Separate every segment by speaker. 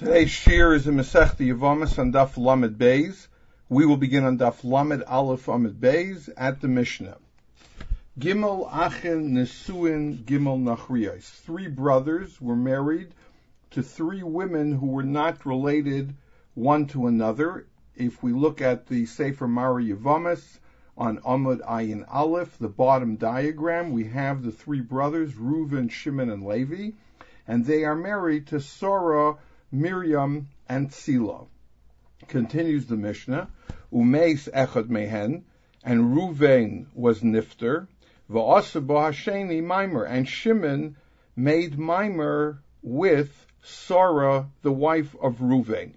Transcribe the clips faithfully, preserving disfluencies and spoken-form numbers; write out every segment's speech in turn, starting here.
Speaker 1: Today's shir is in Masechta Yevamos on Daf Lamed Beis. We will begin on Daf Lamed Aleph Amud Beis at the Mishnah. Gimel Achen Nesuin Gimel Nachriyos. Three brothers were married to three women who were not related one to another. If we look at the Sefer Mari Yevamos on Amud Ayin Aleph, the bottom diagram, we have the three brothers, Reuven, Shimon, and Levi, and they are married to Sarah, Miriam, and Tzila. Continues the Mishnah, Umeis echad mehen, and Reuven was nifter, v'asa bo hasheni maimer, and Shimon made maimer with Sarah, the wife of Reuven.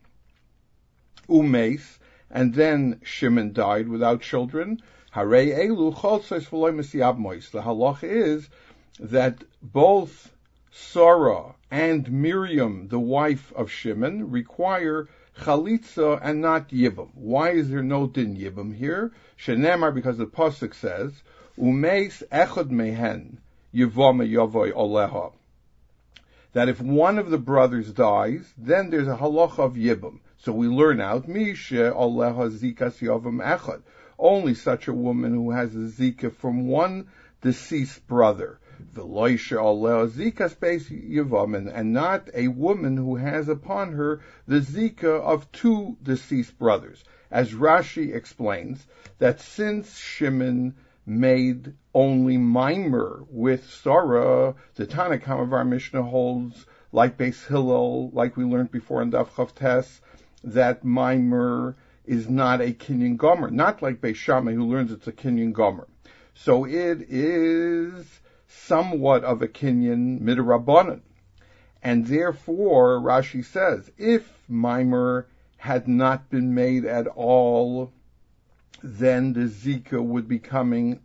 Speaker 1: Umeis, and then Shimon died without children. Harei elu choltzos v'loy mesiyabmois. The halacha is that both Sarah and Miriam, the wife of Shimon, require chalitza and not yibum. Why is there no din yibum here? Shenemar, because the pasuk says, Umeis echad mehen yivama yavoy oleha. That if one of the brothers dies, then there's a halacha of yibum. So we learn out, Misha oleha zikas yavam echad. Only such a woman who has a zika from one deceased brother. V'loisha oleha zikas beis yavamin, and not a woman who has upon her the zika of two deceased brothers. As Rashi explains, that since Shimon made only maimer with Sarah, the Tanakam of our Mishnah holds, like Beis Hillel, like we learned before in Daf Chav Tes, that maimer is not a kinyan gomer, not like Beis Shammai who learns it's a kinyan gomer. So it is somewhat of a kinyan midrabanan. And therefore, Rashi says, if maimer had not been made at all, then the zika would be coming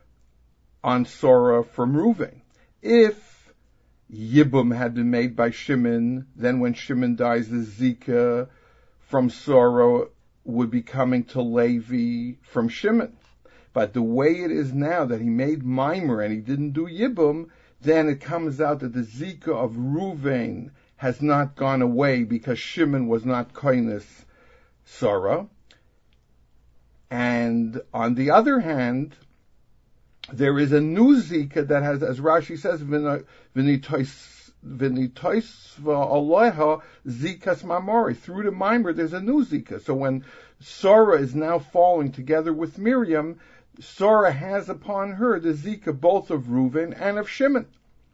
Speaker 1: on Sarah from Reuven. If yibum had been made by Shimon, then when Shimon dies, the zika from Sarah would be coming to Levi from Shimon. But the way it is now that he made maimer and he didn't do yibum, then it comes out that the zika of Reuven has not gone away because Shimon was not koines Sarah. And on the other hand, there is a new zika that has, as Rashi says, v'nitoisva aleha zikas mamori. Through the maimer, there's a new zika. So when Sarah is now falling together with Miriam, Sarah has upon her the zika both of Reuven and of Shimon.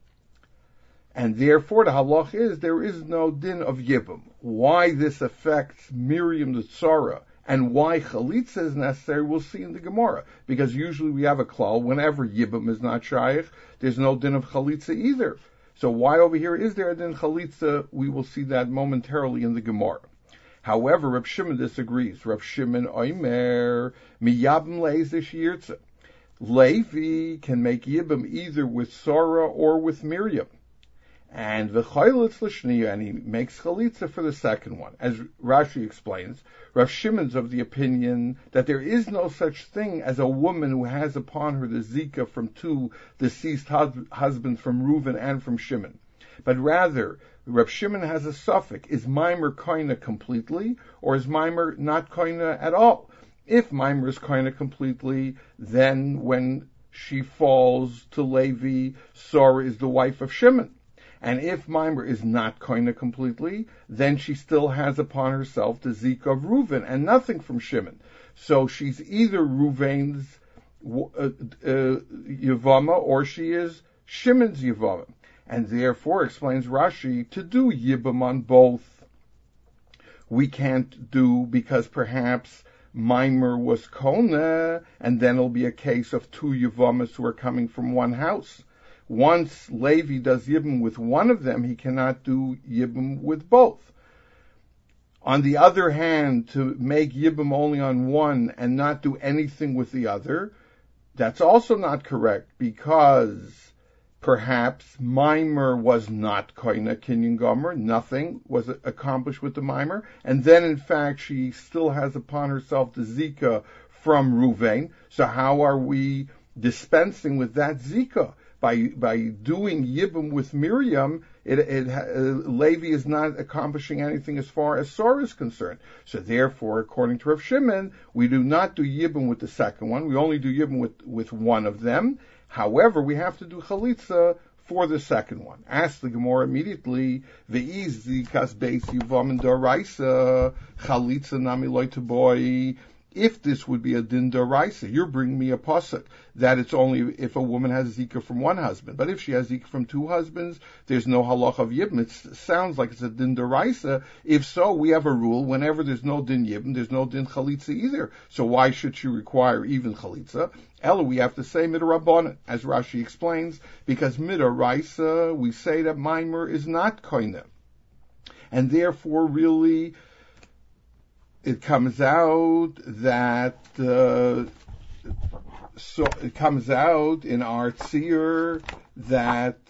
Speaker 1: And therefore the halach is there is no din of yibum. Why this affects Miriam the Sarah and why chalitza is necessary, we'll see in the Gemara. Because usually we have a klal, whenever yibum is not shaykh, there's no din of chalitza either. So why over here is there a din chalitza? We will see that momentarily in the Gemara. However, Reb Shimon disagrees. Reb Shimon oimer miyabim leizish yirtza. Levi can make yibum either with Sarah or with Miriam. And v'chayletz l'shniya, and he makes chalitza for the second one. As Rashi explains, Rav Shimon's of the opinion that there is no such thing as a woman who has upon her the zika from two deceased hus- husbands, from Reuven and from Shimon. But rather, Rav Shimon has a suffix, is maimer koina completely, or is maimer not koina at all? If maimer is koina completely, then when she falls to Levi, Sarah is the wife of Shimon. And if maimer is not koina completely, then she still has upon herself the zika of Reuven and nothing from Shimon. So she's either Reuven's uh, uh, yavama or she is Shimon's yavama. And therefore, explains Rashi, to do yibum on both we can't do because perhaps maimer was kona, and then it'll be a case of two yavamas who are coming from one house. Once Levi does yibum with one of them, he cannot do yibum with both. On the other hand, to make yibum only on one and not do anything with the other, that's also not correct, because perhaps maimer was not koina kinyan gomer, nothing was accomplished with the maimer, and then in fact she still has upon herself the zika from Reuven. So how are we dispensing with that zika? by by doing Yibum with Miriam, it, it uh, Levi is not accomplishing anything as far as Sora is concerned. So therefore, according to Rav Shimon, we do not do Yibum with the second one. We only do Yibum with, with one of them. However, we have to do Chalitza for the second one. Ask the Gemara immediately, Ve'iz zikas beis yivam and doraisa, Chalitza nami loy boy. If this would be a din doraisa, you're bringing me a pasuk that it's only if a woman has zika from one husband. But if she has zika from two husbands, there's no halach of yibum. It sounds like it's a din doraisa. If so, we have a rule: whenever there's no din yibum, there's no din chalitza either. So why should she require even chalitza? Ella, we have to say midrabanan, as Rashi explains, because midoraisa we say that maimer is not koine, and therefore really. It comes out that uh, so it comes out in our tzir that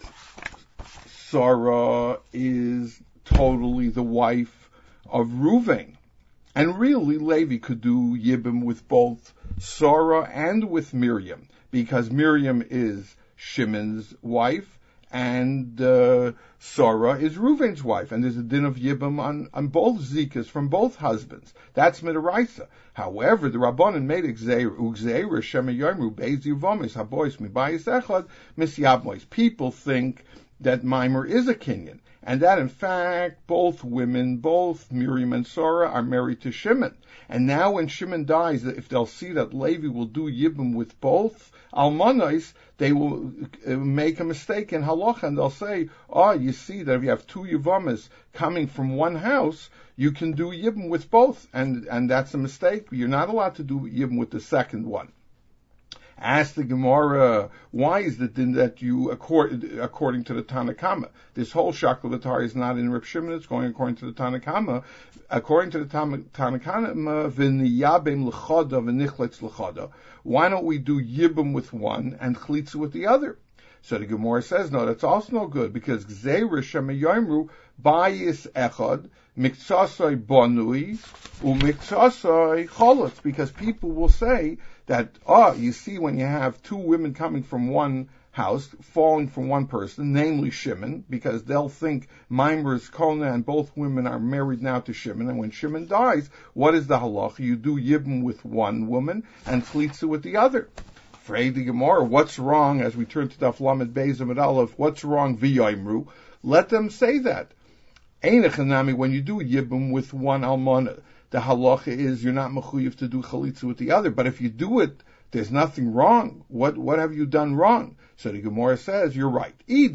Speaker 1: Sarah is totally the wife of Reuven, and really Levi could do Yibum with both Sarah and with Miriam, because Miriam is Shimon's wife and uh, Sarah is Reuven's wife, and there's a din of Yibum on, on both Zikas from both husbands. That's Midaraisa. However, the Rabbanan made Ugzeira, Ugzeira, Shema Yomru, Beis Yuvomis, Habois, Mibayis Echad, Misyabmois. People think that Maimer is a Kinyan, and that in fact both women, both Miriam and Sarah, are married to Shimon. And now when Shimon dies, if they'll see that Levi will do Yibum with both Almanos, they will make a mistake in halacha, and they'll say, oh, you see that if you have two Yivamas coming from one house, you can do Yibum with both, and, and that's a mistake. You're not allowed to do Yibum with the second one. Ask the Gemara, why is it then that you, accord, according to the Tanakama, this whole Shakulatar is not in Reb Shimon, it's going according to the Tanakama. According to the Tanakama, v'niyabem l'choda v'nichletz l'choda. Why don't we do Yibum with one and Chlitza with the other? So the Gemara says, no, that's also no good, because Gzeira shema yomru bayis echad miktsasoi bonui umiktsasoi cholot, because people will say that, oh, you see, when you have two women coming from one house, falling from one person, namely Shimon, because they'll think Maimer is Kona and both women are married now to Shimon, and when Shimon dies, what is the halacha? You do Yibum with one woman and Chlitza with the other. Frei the Gemara, what's wrong, as we turn to Daf Lamed Beis Amud Aleph, what's wrong, v'yoimru? Let them say that. Einechanami, when you do Yibum with one almana, the halacha is you're not mechuyev to do chalitza with the other. But if you do it, there's nothing wrong. What what have you done wrong? So the Gemara says, you're right. If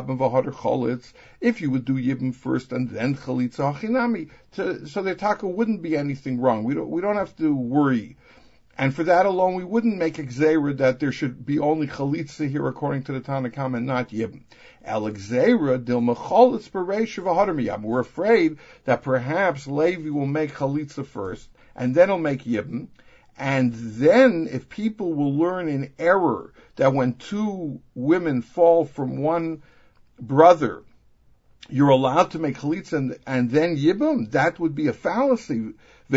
Speaker 1: you would do Yibum first and then chalitza hachinami, so the taka wouldn't be anything wrong. We don't we don't have to worry. And for that alone, we wouldn't make a gzeira that there should be only chalitza here according to the Tanakam and not Yibum. El gzeira dil mecholitz bereish v'hadarmiyam. We're afraid that perhaps Levi will make chalitza first, and then he'll make Yibum. And then if people will learn in error that when two women fall from one brother, you're allowed to make chalitza and, and then Yibum, that would be a fallacy. The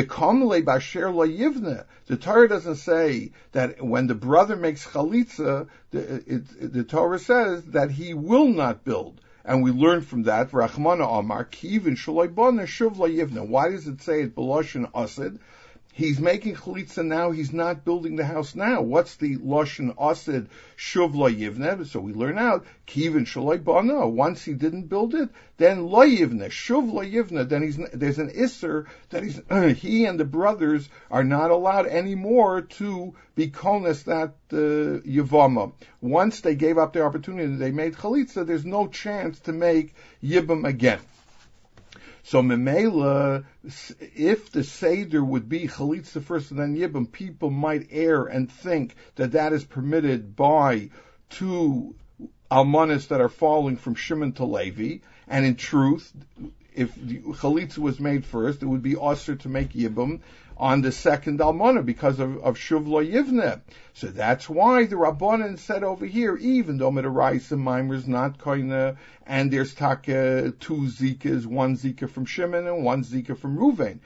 Speaker 1: Torah doesn't say that when the brother makes chalitza, the, it, the Torah says that he will not build. And we learn from that, Rachmana Amar, Kivin Shaloi Bona Shuv La Yivna. Why does it say it Beloshin Asid? He's making chalitza now, he's not building the house now. What's the Loshin Asid Shuv La Yivna? So we learn out, Kivin Shaloi Bona. Once he didn't build it, then La Yivna, Shuv La Yivna, then he's, there's an Isser that he's, uh, he and the brothers are not allowed anymore to be kones that uh, Yavama. Once they gave up their opportunity, they made chalitza, there's no chance to make Yibum again. So Memela, if the Seder would be Chalitza first and then Yibum, people might err and think that that is permitted by two Almanis that are falling from Shimon to Levi, and in truth, if Chalitza was made first, it would be Osir to make Yibum on the second Almana because of, of Shuv Lo Yivneh. So that's why the Rabbanan said over here, even though Midaraisa Maimer is not Koine, and there's Taka two Zikas, one Zika from Shimon and one Zika from Reuven.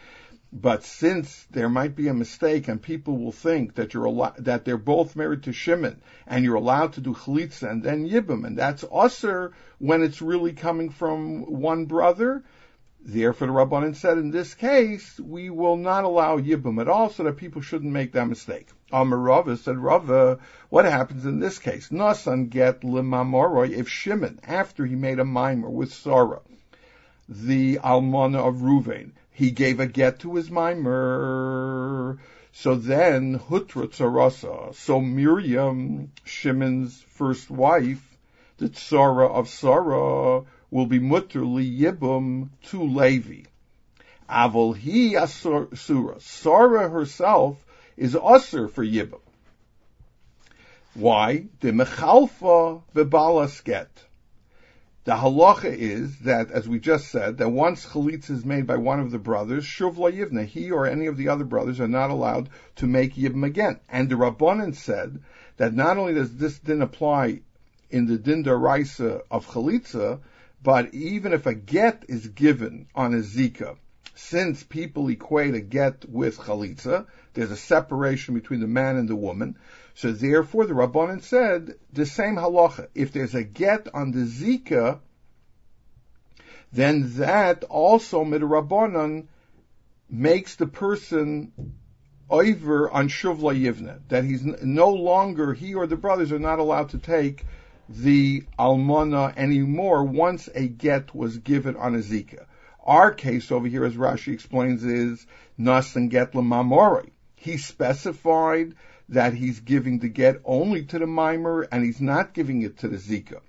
Speaker 1: But since there might be a mistake and people will think that you're al- that they're both married to Shimon and you're allowed to do chalitza and then yibum, and that's usher when it's really coming from one brother, therefore the Rabbanan said in this case we will not allow yibum at all, so that people shouldn't make that mistake. Amar Rava said, Rava, what happens in this case? Nasan get lemamoroi, if Shimon, after he made a mimer with Sarah, the almana of Ruvain, he gave a get to his mimer. So then, Hutra Tzarasa, so Miriam, Shimon's first wife, the Tzara of Sarah, will be mutter li yibum to Levi. Avol hi asura. Sarah herself is usher for yibum. Why? The mechalfa bebalas get. The halacha is that, as we just said, that once chalitza is made by one of the brothers, shuv la yivna, he or any of the other brothers are not allowed to make yibum again. And the Rabbanan said that not only does this din apply in the din daraisa of chalitza, but even if a get is given on a zika, since people equate a get with chalitza, there's a separation between the man and the woman. So therefore, the Rabbanan said the same halacha. If there's a get on the zika, then that also midrabbanan makes the person over on shuvla yivna, that he's no longer, he or the brothers are not allowed to take the almana anymore once a get was given on a zika. Our case over here, as Rashi explains, is nas and get lemamori. He specified that he's giving the get only to the mimer, and he's not giving it to the zika.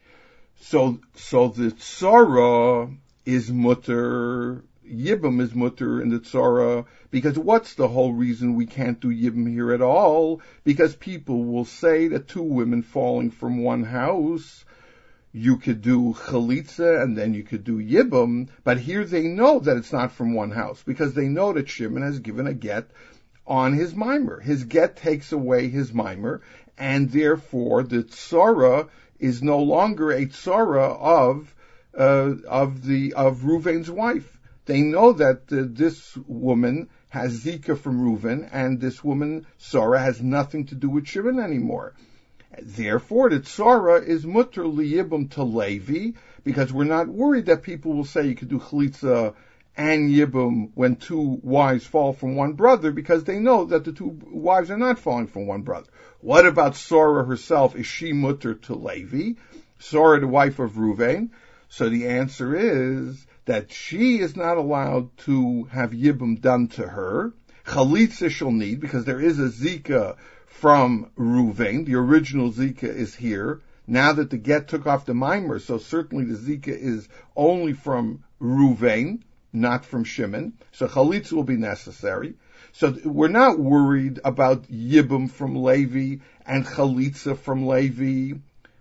Speaker 1: So, so the tzara is mutter, yibum is mutter in the tzara, because what's the whole reason we can't do yibum here at all? Because people will say that two women falling from one house, you could do chalitza and then you could do yibum, but here they know that it's not from one house, because they know that Shimon has given a get on his mimer. His get takes away his mimer, and therefore the tzara is no longer a tzara of uh, of the of Reuven's wife. They know that uh, this woman has zika from Reuven, and this woman Sarah has nothing to do with Shimon anymore. Therefore, the tzara is mutter liyibum to Levi, because we're not worried that people will say you could do chalitza and yibum when two wives fall from one brother, because they know that the two wives are not falling from one brother. What about Sarah herself? Is she mutter to Levi? Sarah, the wife of Reuven? So the answer is that she is not allowed to have yibum done to her. Chalitza she'll need, because there is a zika from Reuven. The original zika is here. Now that the get took off the mimer, so certainly the zika is only from Reuven, not from Shimon. So chalitza will be necessary. So we're not worried about yibum from Levi and chalitza from Levi,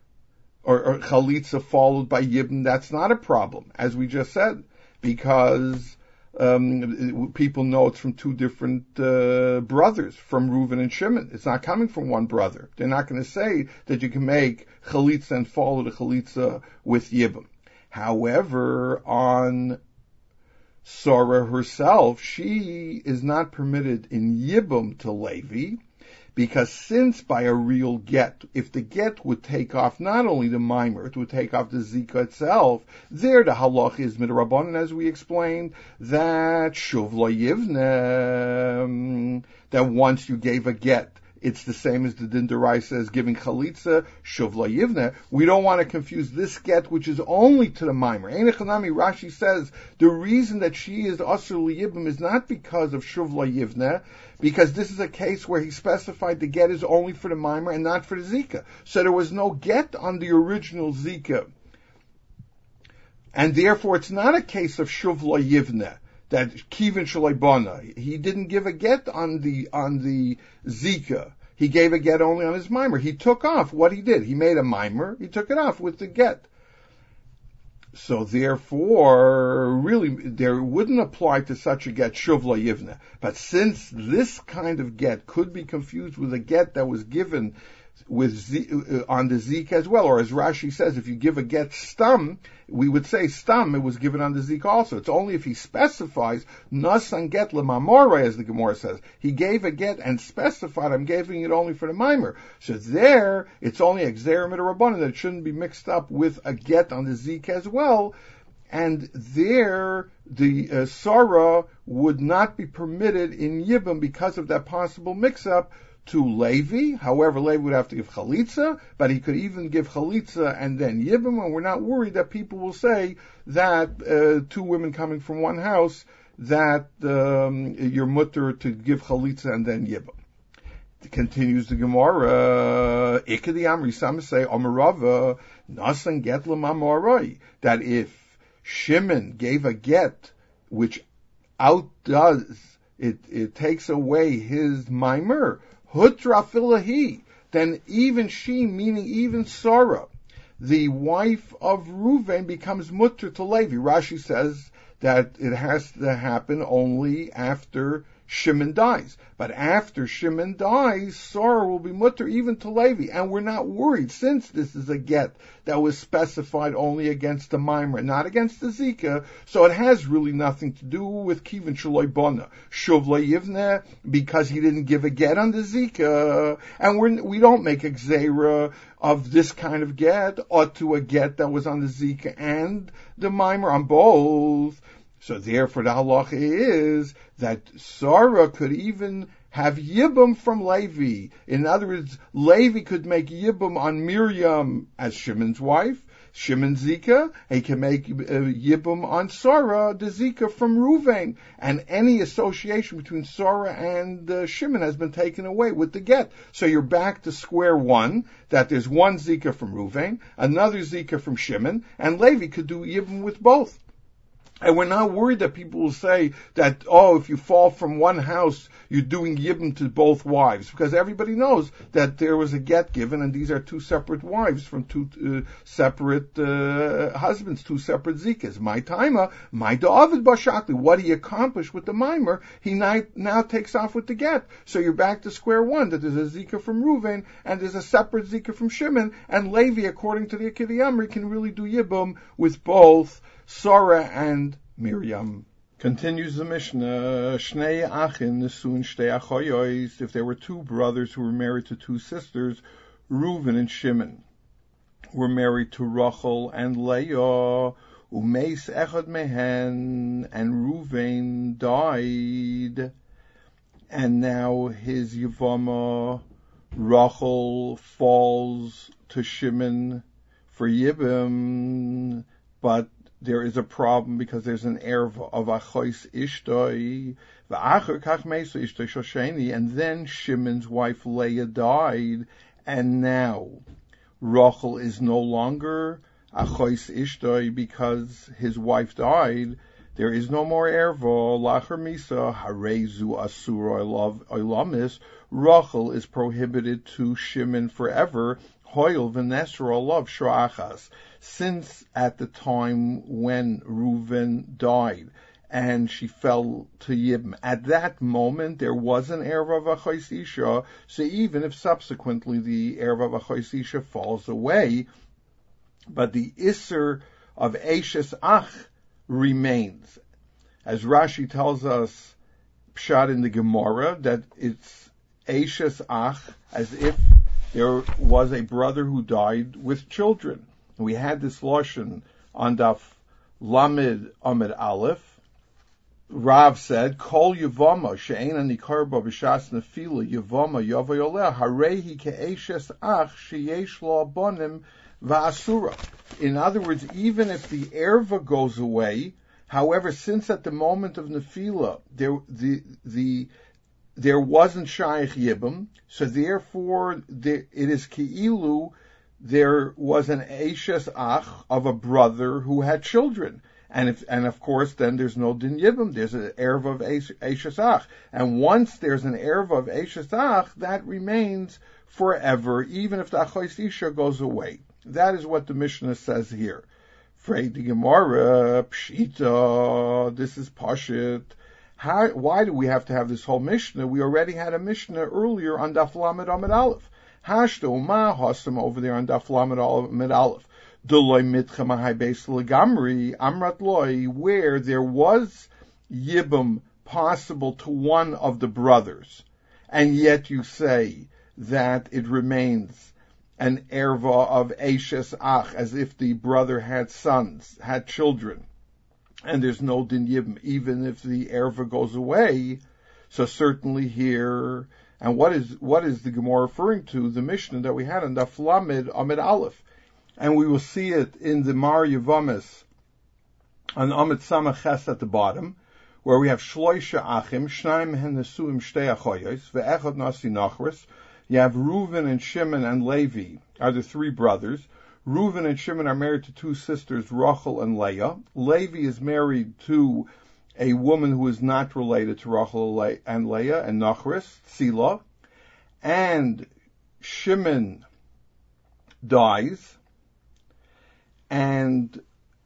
Speaker 1: or, or chalitza followed by yibum. That's not a problem, as we just said, because um, people know it's from two different uh, brothers, from Reuven and Shimon. It's not coming from one brother. They're not going to say that you can make chalitza and follow the chalitza with yibum. However, on Sarah herself, she is not permitted in yibum to Levi, because since by a real get, if the get would take off not only the mimer, it would take off the zika itself, there the halach is midrabanan, as we explained, that shuv lo yivne, that once you gave a get, it's the same as the din deraisa as giving chalitza, shuv lo yivne. We don't want to confuse this get, which is only to the mimer. Ein echanami, Rashi says, the reason that she is asur liyibum is not because of shuv lo yivne, because this is a case where he specified the get is only for the mimer and not for the zika. So there was no get on the original zika. And therefore it's not a case of shuv lo yivne, that kivin shalei bana. He didn't give a get on the on the zika. He gave a get only on his mimer. He took off what he did. He made a mimer. He took it off with the get. So therefore, really, there wouldn't apply to such a get shuv lo yivne. But since this kind of get could be confused with a get that was given with Z, uh, on the Zika as well, or as Rashi says, if you give a get stum, we would say stum, it was given on the Zika also. It's only if he specifies, nasan get lemamore, as the Gemara says. He gave a get and specified, I'm giving it only for the mimer. So there, it's only a gzerim rabbanan that it shouldn't be mixed up with a get on the Zika as well. And there, the uh, Sarah would not be permitted in Yibam because of that possible mix-up to Levi. However, Levi would have to give Chalitza, but he could even give Chalitza and then Yibam, and we're not worried that people will say that uh, two women coming from one house, that um, you're mutter to give Chalitza and then Yibam. Continues the Gemara, Ikadi Amri, some say, Omerava, Nasan get l'mamorai, that if Shimon gave a get which outdoes, it, it takes away his mimer, hutra filahi, then even she, meaning even Sarah, the wife of Reuven, becomes mutter to Levi. Rashi says that it has to happen only after Shimon dies. But after Shimon dies, Sarah will be mutter even to Levi. And we're not worried, since this is a get that was specified only against the mimer, not against the Zika, so it has really nothing to do with Kivin Shaloi Bona. Shuv Yivne, because he didn't give a get on the Zika, and we're, we don't make a gzeira of this kind of get, or to a get that was on the Zika and the mimer, on both. So therefore the halacha is that Sarah could even have Yibum from Levi. In other words, Levi could make Yibum on Miriam as Shimon's wife, Shimon Zika. He can make uh, Yibum on Sarah, the Zika from Reuven. And any association between Sarah and uh, Shimon has been taken away with the get. So you're back to square one, that there's one Zika from Reuven, another Zika from Shimon, and Levi could do Yibum with both. And we're not worried that people will say that, oh, if you fall from one house, you're doing yibum to both wives, because everybody knows that there was a get given, and these are two separate wives from two uh, separate uh, husbands, two separate zikas. My taima, my David Bashakli, what he accomplished with the mimer, he now, now takes off with the get. So you're back to square one, that there's a zika from Reuven, and there's a separate zika from Shimon, and Levi, according to the Ikedi Amri, can really do yibum with both Sarah and Miriam. Continues the Mishnah, Shnei Achin Nesuin Shtei Achoyos, if there were two brothers who were married to two sisters, Reuven and Shimon were married to Rachel and Leah, Umeis Echad Mehen, and Reuven died, and now his Yavama, Rachel, falls to Shimon for Yibam, but there is a problem because there's an erva of achois ishtoi, v'acher kach meisa ishtoi shosheni, and then Shimon's wife Leah died, and now Rachel is no longer achois ishtoi because his wife died. There is no more erva. Lacher misa harezu asura oilamis. Rachel is prohibited to Shimon forever. Hoil v'nesra love shroachas. Since at the time when Reuven died and she fell to Yibam, at that moment there was an Erev of Achois Isha, so even if subsequently the Erev of Achois Isha falls away, but the Isser of Eishes Ach remains. As Rashi tells us, Pshat in the Gemara, that it's Eishes Ach, as if there was a brother who died with children. We had this lashon on Daf Lamed Amid Aleph. Rav said, "Kol Yavama she'ena nikarba b'shas nefila Yavama yavayoleh harehi ke'eshes ach sheyesh lo abonim va'asura." In other words, even if the erva goes away, however, since at the moment of nefila there the the there wasn't shaykh yibam, so therefore there, it is keilu. There was an Eishes Ach of a brother who had children. And if, and of course, then there's no Din Yibam, there's an Erev of Eishes Ach. And once there's an Erev of Eishes Ach, that remains forever, even if the Achois Isha goes away. That is what the Mishnah says here. Frei the Gemara, Pshita, this is Pashit. How, why do we have to have this whole Mishnah? We already had a Mishnah earlier on Daf Lamed Amid Aleph. Hashto ma hosam over there on Daf Lamed Aleph. Deloy mitcha mahai beis legamri amrat loy, where there was yibum possible to one of the brothers, and yet you say that it remains an erva of Eishes Ach, as if the brother had sons, had children, and there's no din yibum, even if the erva goes away. So certainly here, and what is what is the Gemara referring to? The Mishnah that we had in Daf Lamed Amid Aleph, and we will see it in the Mar Yevamis on Amid Samach Ches at the bottom, where we have Shloisha Achim, Shnaim Hen Nesuim Shtei Achoyos, Ve'echad Nasi Nachris. You have Reuven and Shimon and Levi are the three brothers. Reuven and Shimon are married to two sisters, Rachel and Leah. Levi is married to a woman who is not related to Rachel and Leah, and Nachris, Tzila. And Shimon dies, and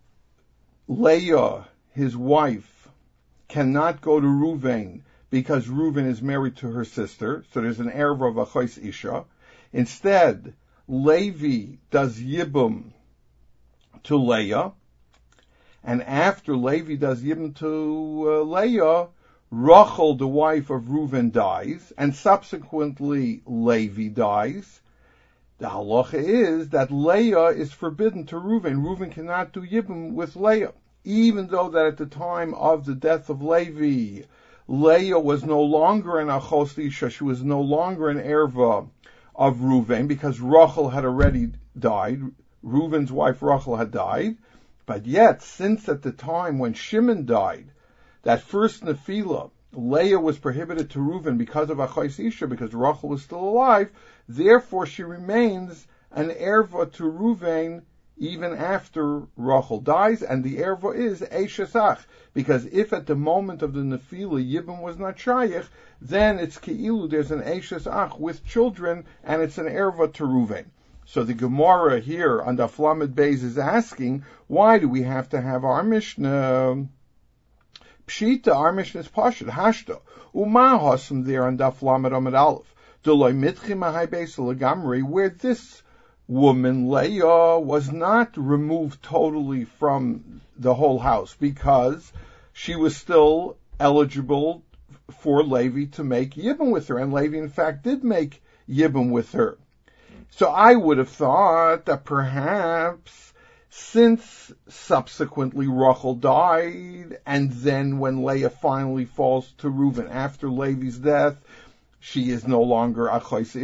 Speaker 1: Leah, his wife, cannot go to Reuven because Reuven is married to her sister, so there's an erva of Achos Isha. Instead, Levi does Yibum to Leah, and after Levi does Yibum to uh, Leah, Rachel, the wife of Reuven, dies, and subsequently Levi dies. The halacha is that Leah is forbidden to Reuven. Reuven cannot do Yibum with Leah, even though that at the time of the death of Levi, Leah was no longer an Achos Isha, she was no longer an erva of Reuven, because Rachel had already died. Reuven's wife Rachel had died. But yet, since at the time when Shimon died, that first Nephilah, Leah was prohibited to Reuven because of Achos Isha, because Rachel was still alive, therefore she remains an erva to Reuven even after Rachel dies, and the erva is Eishes Ach, because if at the moment of the Nephilah Yibum was not Shayach, then it's Keilu, there's an Eishes Ach with children, and it's an erva to Reuven. So the Gemara here on Daf Lamed Beis is asking, why do we have to have our Mishnah? Pshita, our Mishnah is Pashut, Hashta. Uma Hosam there on Daf Lamed Amid Aleph. Deloy Mitchim Mahai Beis Legamri, where this woman, Leah, was not removed totally from the whole house because she was still eligible for Levi to make Yibum with her, and Levi in fact did make Yibum with her. So I would have thought that perhaps since subsequently Rachel died, and then when Leah finally falls to Reuven after Levi's death, she is no longer Achos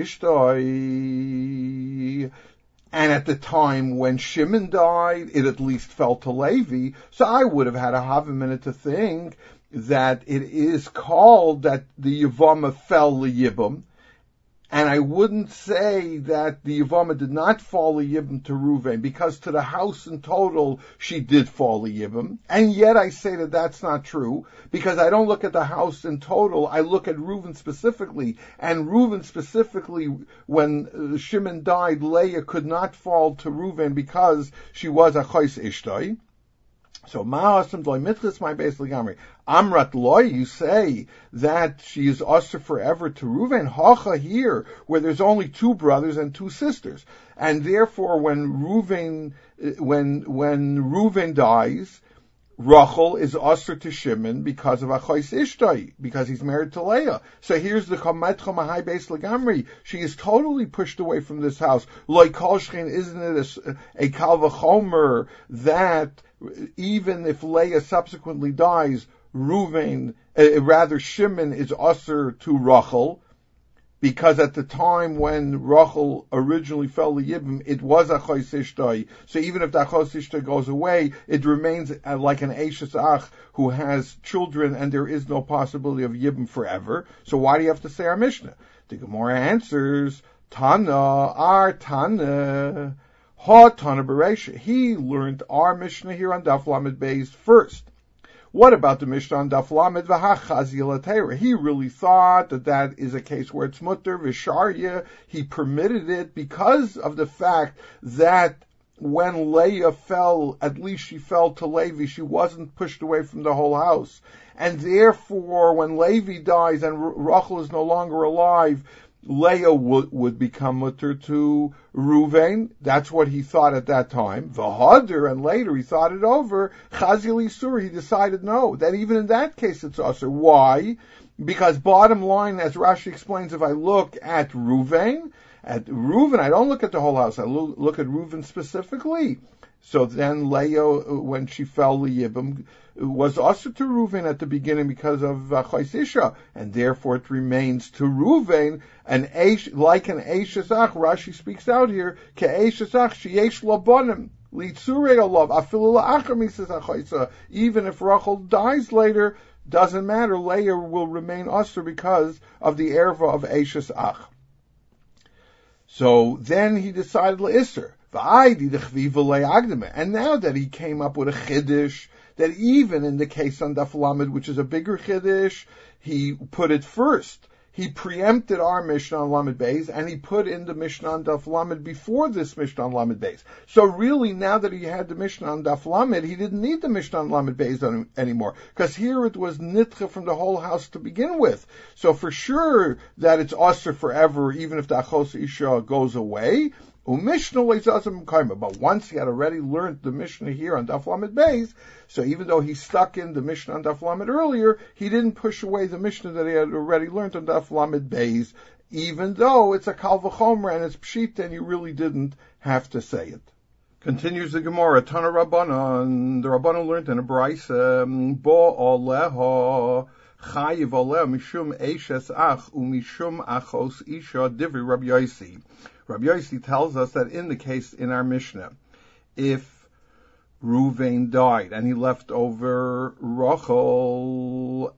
Speaker 1: Ishtoi. And at the time when Shimon died, it at least fell to Levi. So I would have had a half a minute to think that it is called that the Yavama fell Yibum. And I wouldn't say that the Yavama did not fall a Yibum to Reuven, because to the house in total, she did fall a Yibum. And yet I say that that's not true, because I don't look at the house in total, I look at Reuven specifically. And Reuven specifically, when Shimon died, Leah could not fall to Reuven because she was a Chos Ishtoi. So Ma'asam Dloy Mitchis my Beis Legamri. Amrat Loy, you say that she is usher forever to Reuven. Hacha here, where there's only two brothers and two sisters, and therefore when Reuven when when Reuven dies, Rachel is usher to Shimon because of Achos Ishtoi, because he's married to Leah. So here's the Chametcha Mahai Beis Legamri. She is totally pushed away from this house. Loi Kolshchein, isn't it a, a Kal V'chomer that even if Leah subsequently dies, Reuven, uh, rather Shimon is usher to Rachel, because at the time when Rachel originally fell to Yibum, it was Achos Ishtoi. So even if the Achos Ishtoi goes away, it remains uh, like an Eishes Ach who has children, and there is no possibility of Yibum forever. So why do you have to say our Mishnah? The Gemara answers, Tana, our Tana, Ha Tana Bereisha. He learned our Mishnah here on Daf Lamed Beis first. What about the Mishnah on Daf Lamed V'Hachazi L'Teira? He really thought that that is a case where it's mutter v'sharya. He permitted it because of the fact that when Leah fell, at least she fell to Levi. She wasn't pushed away from the whole house, and therefore, when Levi dies and Rachel is no longer alive, Leah would, would become mutter to Ruvain. That's what he thought at that time. V'hader, and later he thought it over. Chazil Isur, he decided no, that even in that case it's usher. Why? Because bottom line, as Rashi explains, if I look at Ruvain, at Reuven, I don't look at the whole house. I look, look at Reuven specifically. So then Leah, when she fell Yibam, was also to Reuven at the beginning because of uh, Chaisisha, and therefore it remains to Reuven, an Eish, like an Eishesach, Rashi speaks out here, Ke Eishesach, Sheyesh Labonim, Litzurei Olav, Afilu La'achar Misas HaChaisa, even if Rachel dies later, doesn't matter, Leah will remain Asur because of the erva of Eishesach. So then he decided L'Isser. And now that he came up with a chiddush, that even in the case on Daf Lamed, which is a bigger chiddush, he put it first. He preempted our Mishnah on Lamed Beis, and he put in the Mishnah on Daf Lamed before this Mishnah on Lamed Beis. So really, now that he had the Mishnah on Daf Lamed, he didn't need the Mishnah on Lamed Beis anymore, because here it was nitcha from the whole house to begin with. So for sure that it's usher forever, even if the Achos Isha goes away. But once he had already learned the Mishnah here on Daf Lamed Beis, so even though he stuck in the Mishnah on Daf Lamed earlier, he didn't push away the Mishnah that he had already learned on Daf Lamed Beis, even though it's a Kal V'chomer and it's Pshita and you really didn't have to say it. Continues the Gemara, Tana Rabbanon, the Rabbanon learned in a Braisa, Bo Oleho, Chayiv Oleh, Mishum Eishes Ach, Umishum Achos Isha, Divri Rabbi Yosi. Rabbi Yossi tells us that in the case in our Mishnah, if Ruvain died and he left over Rachel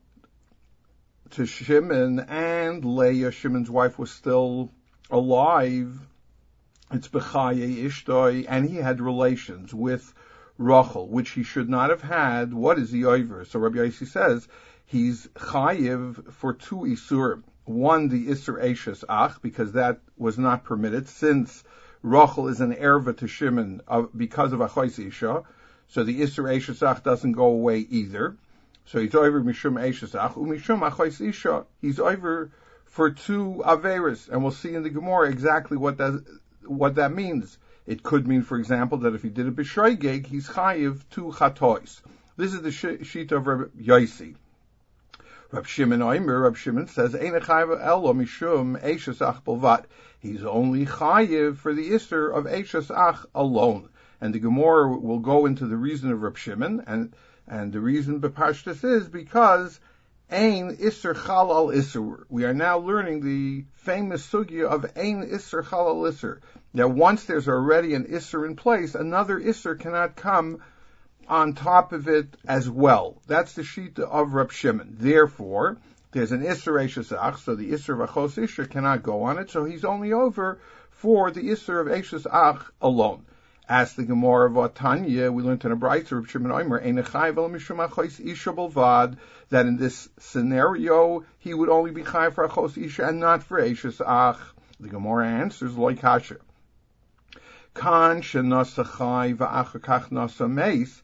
Speaker 1: to Shimon and Leah, Shimon's wife, was still alive, it's Bechaye Ishtoi, and he had relations with Rachel, which he should not have had. What is the over? So Rabbi Yossi says he's Chayiv for two Isurim. One, the Isser Eishes Ach, because that was not permitted, since Rachel is an erva to Shimon uh, because of Achos Isha, so the Isser Eishes Ach doesn't go away either. So he's over Mishum Eishes Ach, Umishum Achos Isha, he's over for two Averis, and we'll see in the Gemara exactly what that, what that means. It could mean, for example, that if he did a B'shoigeg, he's Chayiv two Chatois. This is the sheet of Rabbi Yossi. Rab Shimon Oimer, Rab Shimon says, Ein chayiv elo mishum eishes ach bolvat. He's only chayiv for the isser of eishes ach alone. And the Gemara will go into the reason of Rab Shimon, and and the reason b'pashtus is because ein isser chalal isser. We are now learning the famous sugya of ein isser chalal isser. Now, once there's already an isser in place, another isser cannot come on top of it as well. That's the shita of Rab Shimon. Therefore, there's an Isser Eishes Ach, so the Isser of Achos Isha cannot go on it, so he's only over for the Isser of Eishes Ach alone. As the Gemara of Tanya, we learned in a Braisa, Rab Shimon Omer, Ein Chayv El Mishum Achos Isha Bolvad, that in this scenario, he would only be Chayv for Achos Isha and not for Eishes Ach. The Gemara answers, Loi Kasha. Kan Shenasa Chai V'Achar Kach Nasa Meis,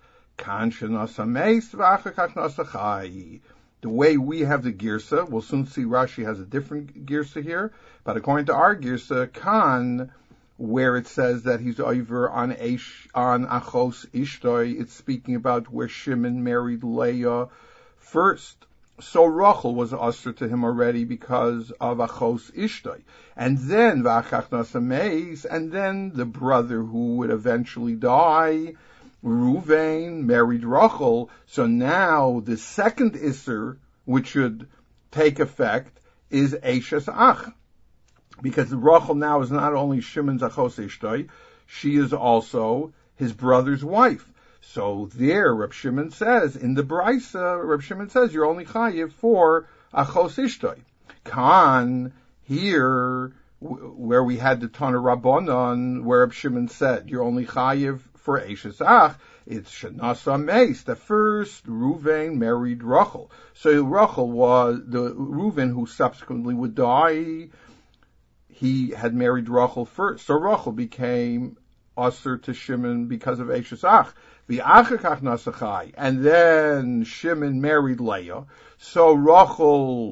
Speaker 1: the way we have the girsa, we'll soon see Rashi has a different girsa here, but according to our girsa, Khan, where it says that he's over on Eish, on Achos Ishtoi, it's speaking about where Shimon married Leah first. So Rachel was usher to him already because of Achos Ishtoi. And then V'achach Nasa Meis, and then the brother who would eventually die, Ruvain married Rachel, so now the second Isser, which should take effect, is Eishes Ach. Because Rachel now is not only Shimon's Achos Ishtoi, she is also his brother's wife. So there, Reb Shimon says, in the Braisa, Reb Shimon says, you're only Chayiv for Achos Ishtoi. Kan, here, where we had the Tana Rabbanon, where Reb Shimon said, you're only Chayiv for Eishes Ach, it's Shenasa Meis. The first Ruvain married Rachel. So Rachel was the Ruvain who subsequently would die. He had married Rachel first. So Rachel became Asur to Shimon because of Eishes Ach. V'achakach Nasachai. And then Shimon married Leah. So Rachel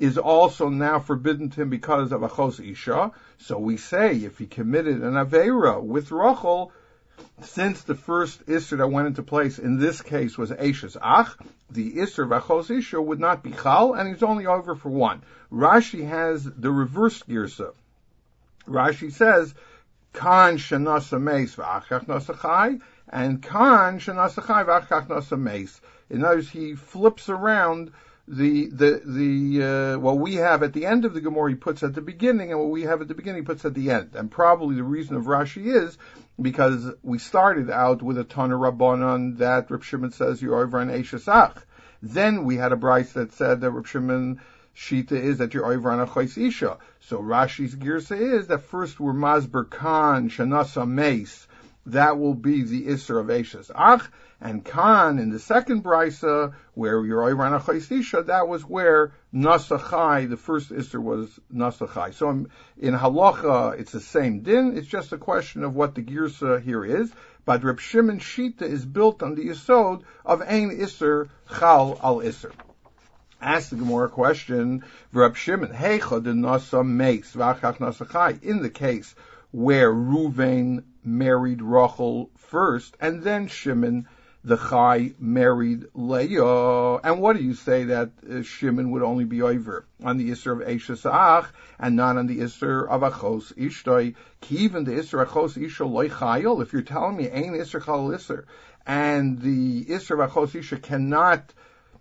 Speaker 1: is also now forbidden to him because of Achos Isha. So we say, if he committed an Aveira with Rachel, since the first Isser that went into place in this case was Eishes Ach, the Isser of Achos Isha would not be Chal, and he's only over for one. Rashi has the reverse Girsa. Rashi says, Kan Shanasa Meis V'achach Nasa Chai, and Kan Shanasa Chai V'achach Nasa Meis. In other words, he flips around the, the, the, uh, what we have at the end of the Gemara he puts at the beginning, and what we have at the beginning he puts at the end. And probably the reason of Rashi is because we started out with a Tana Rabbanon that Reb Shimon says you're over on Eishes Ach. Then we had a Bryce that said that Reb Shimon Shita is that you're over on Achos Isha. So Rashi's Girsa is that first we're Masber Khan, Shanasa Meis, that will be the Isser of Eishes Ach, and Khan in the second Brisa, where you're over on Achos Isha, that was where Nasachai, the first Isser was Nasachai. So in, in Halacha, it's the same din, it's just a question of what the Girsa here is, but Reb Shimon Shita is built on the Yesod of Ein Isser Chal al Isser. Ask the Gemara question, Reb Shimon, Heicha de Nasa Meis, V'achach Nasachai, in the case where Ruvain married Rachel first, and then Shimon the Chai married Leah. And what do you say that uh, Shimon would only be over on the Isser of Eishes Ach and not on the Isser of Achos Ishtoi? Even the Isser Achos Isha Loi Chayil. If you're telling me Ein Isser Chal Isser, and the Isser of Achos Isha cannot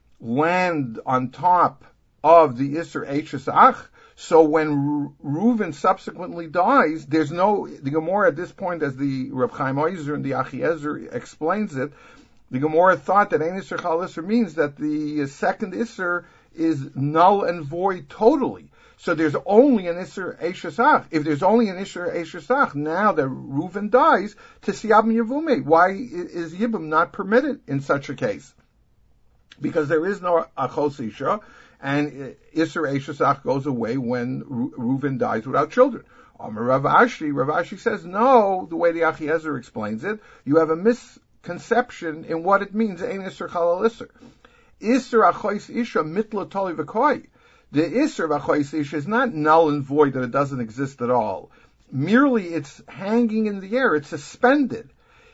Speaker 1: land on top of the Isser Eishes Ach, so when Reuven subsequently dies, there's no, the Gemara at this point, as the Reb Chaim Oizer and the Achiezer explains it, the Gemara thought that Ein Isser Chal Isser means that the second Isser is null and void totally. So there's only an Isser Eishes Ach. If there's only an Isser Eishes Ach, now that Reuven dies, to Siyabim Yevume, why is Yibum not permitted in such a case? Because there is no Achos Isha, and Isser Eishes Ach goes away when Reuven dies without children. Amar Rav Ashi, Rav Ashi says, no, the way the Achiezer explains it, you have a misconception in what it means, Ein Isser Chal Isser. Isser Achos Isha mitla toli v'koi. The Isser of Achos Isha is not null and void, that it doesn't exist at all. Merely it's hanging in the air, it's suspended.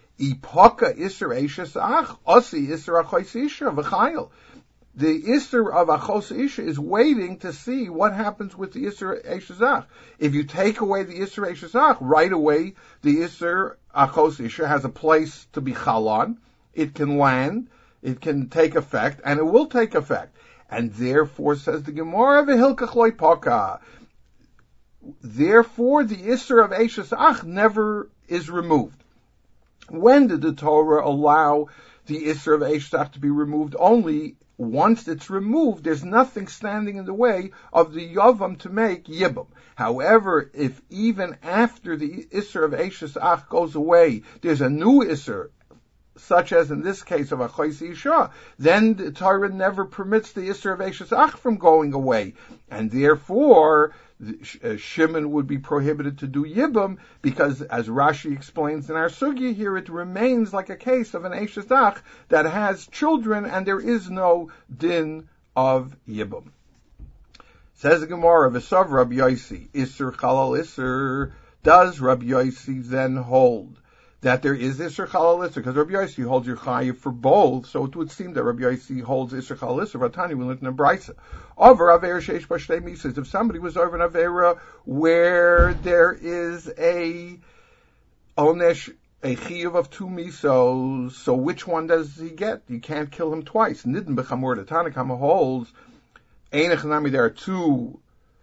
Speaker 1: Ipoka Isser Eishes Ach, Osi Isser Achos Isha v'chayil. The Isser of Achos Isha is waiting to see what happens with the Isser Eishes Ach. If you take away the Isser Eishes Ach, right away the Isser Achos Isha has a place to be chalon. It can land, it can take effect, and it will take effect. And therefore, says the Gemara, v'hilkach lo poka. Therefore, the Isser of Eishes Ach never is removed. When did the Torah allow the Isser of Eishes Ach to be removed? Only once it's removed, there's nothing standing in the way of the Yavam to make Yibum. However, if even after the Isser of Eishes Ach goes away, there's a new Isser, such as in this case of Achos Isha, then the Torah never permits the Isser of Eishes Ach from going away. And therefore, uh, Shimon would be prohibited to do Yibum, because as Rashi explains in our Sugya here, it remains like a case of an Eishes Ach that has children, and there is no din of Yibum. Says the Gemara, V'sav Rabbi Yossi, Isser Chalal Isser, does Rabbi Yossi then hold that there is Isser Chalal Isser? Because Rabbi Yossi holds your Chayiv for both, so it would seem that Rabbi Yossi holds Isser Chalal Isser. Vatani, we learned in a Brisa. Over Avera Sheish Bashtei Misas, if somebody was over an Avera where there is a Onesh, a Chiyuv of two Misos, so which one does he get? You can't kill him twice. Nidin B'chamor, the Tanakama holds, Einach Nami, there are two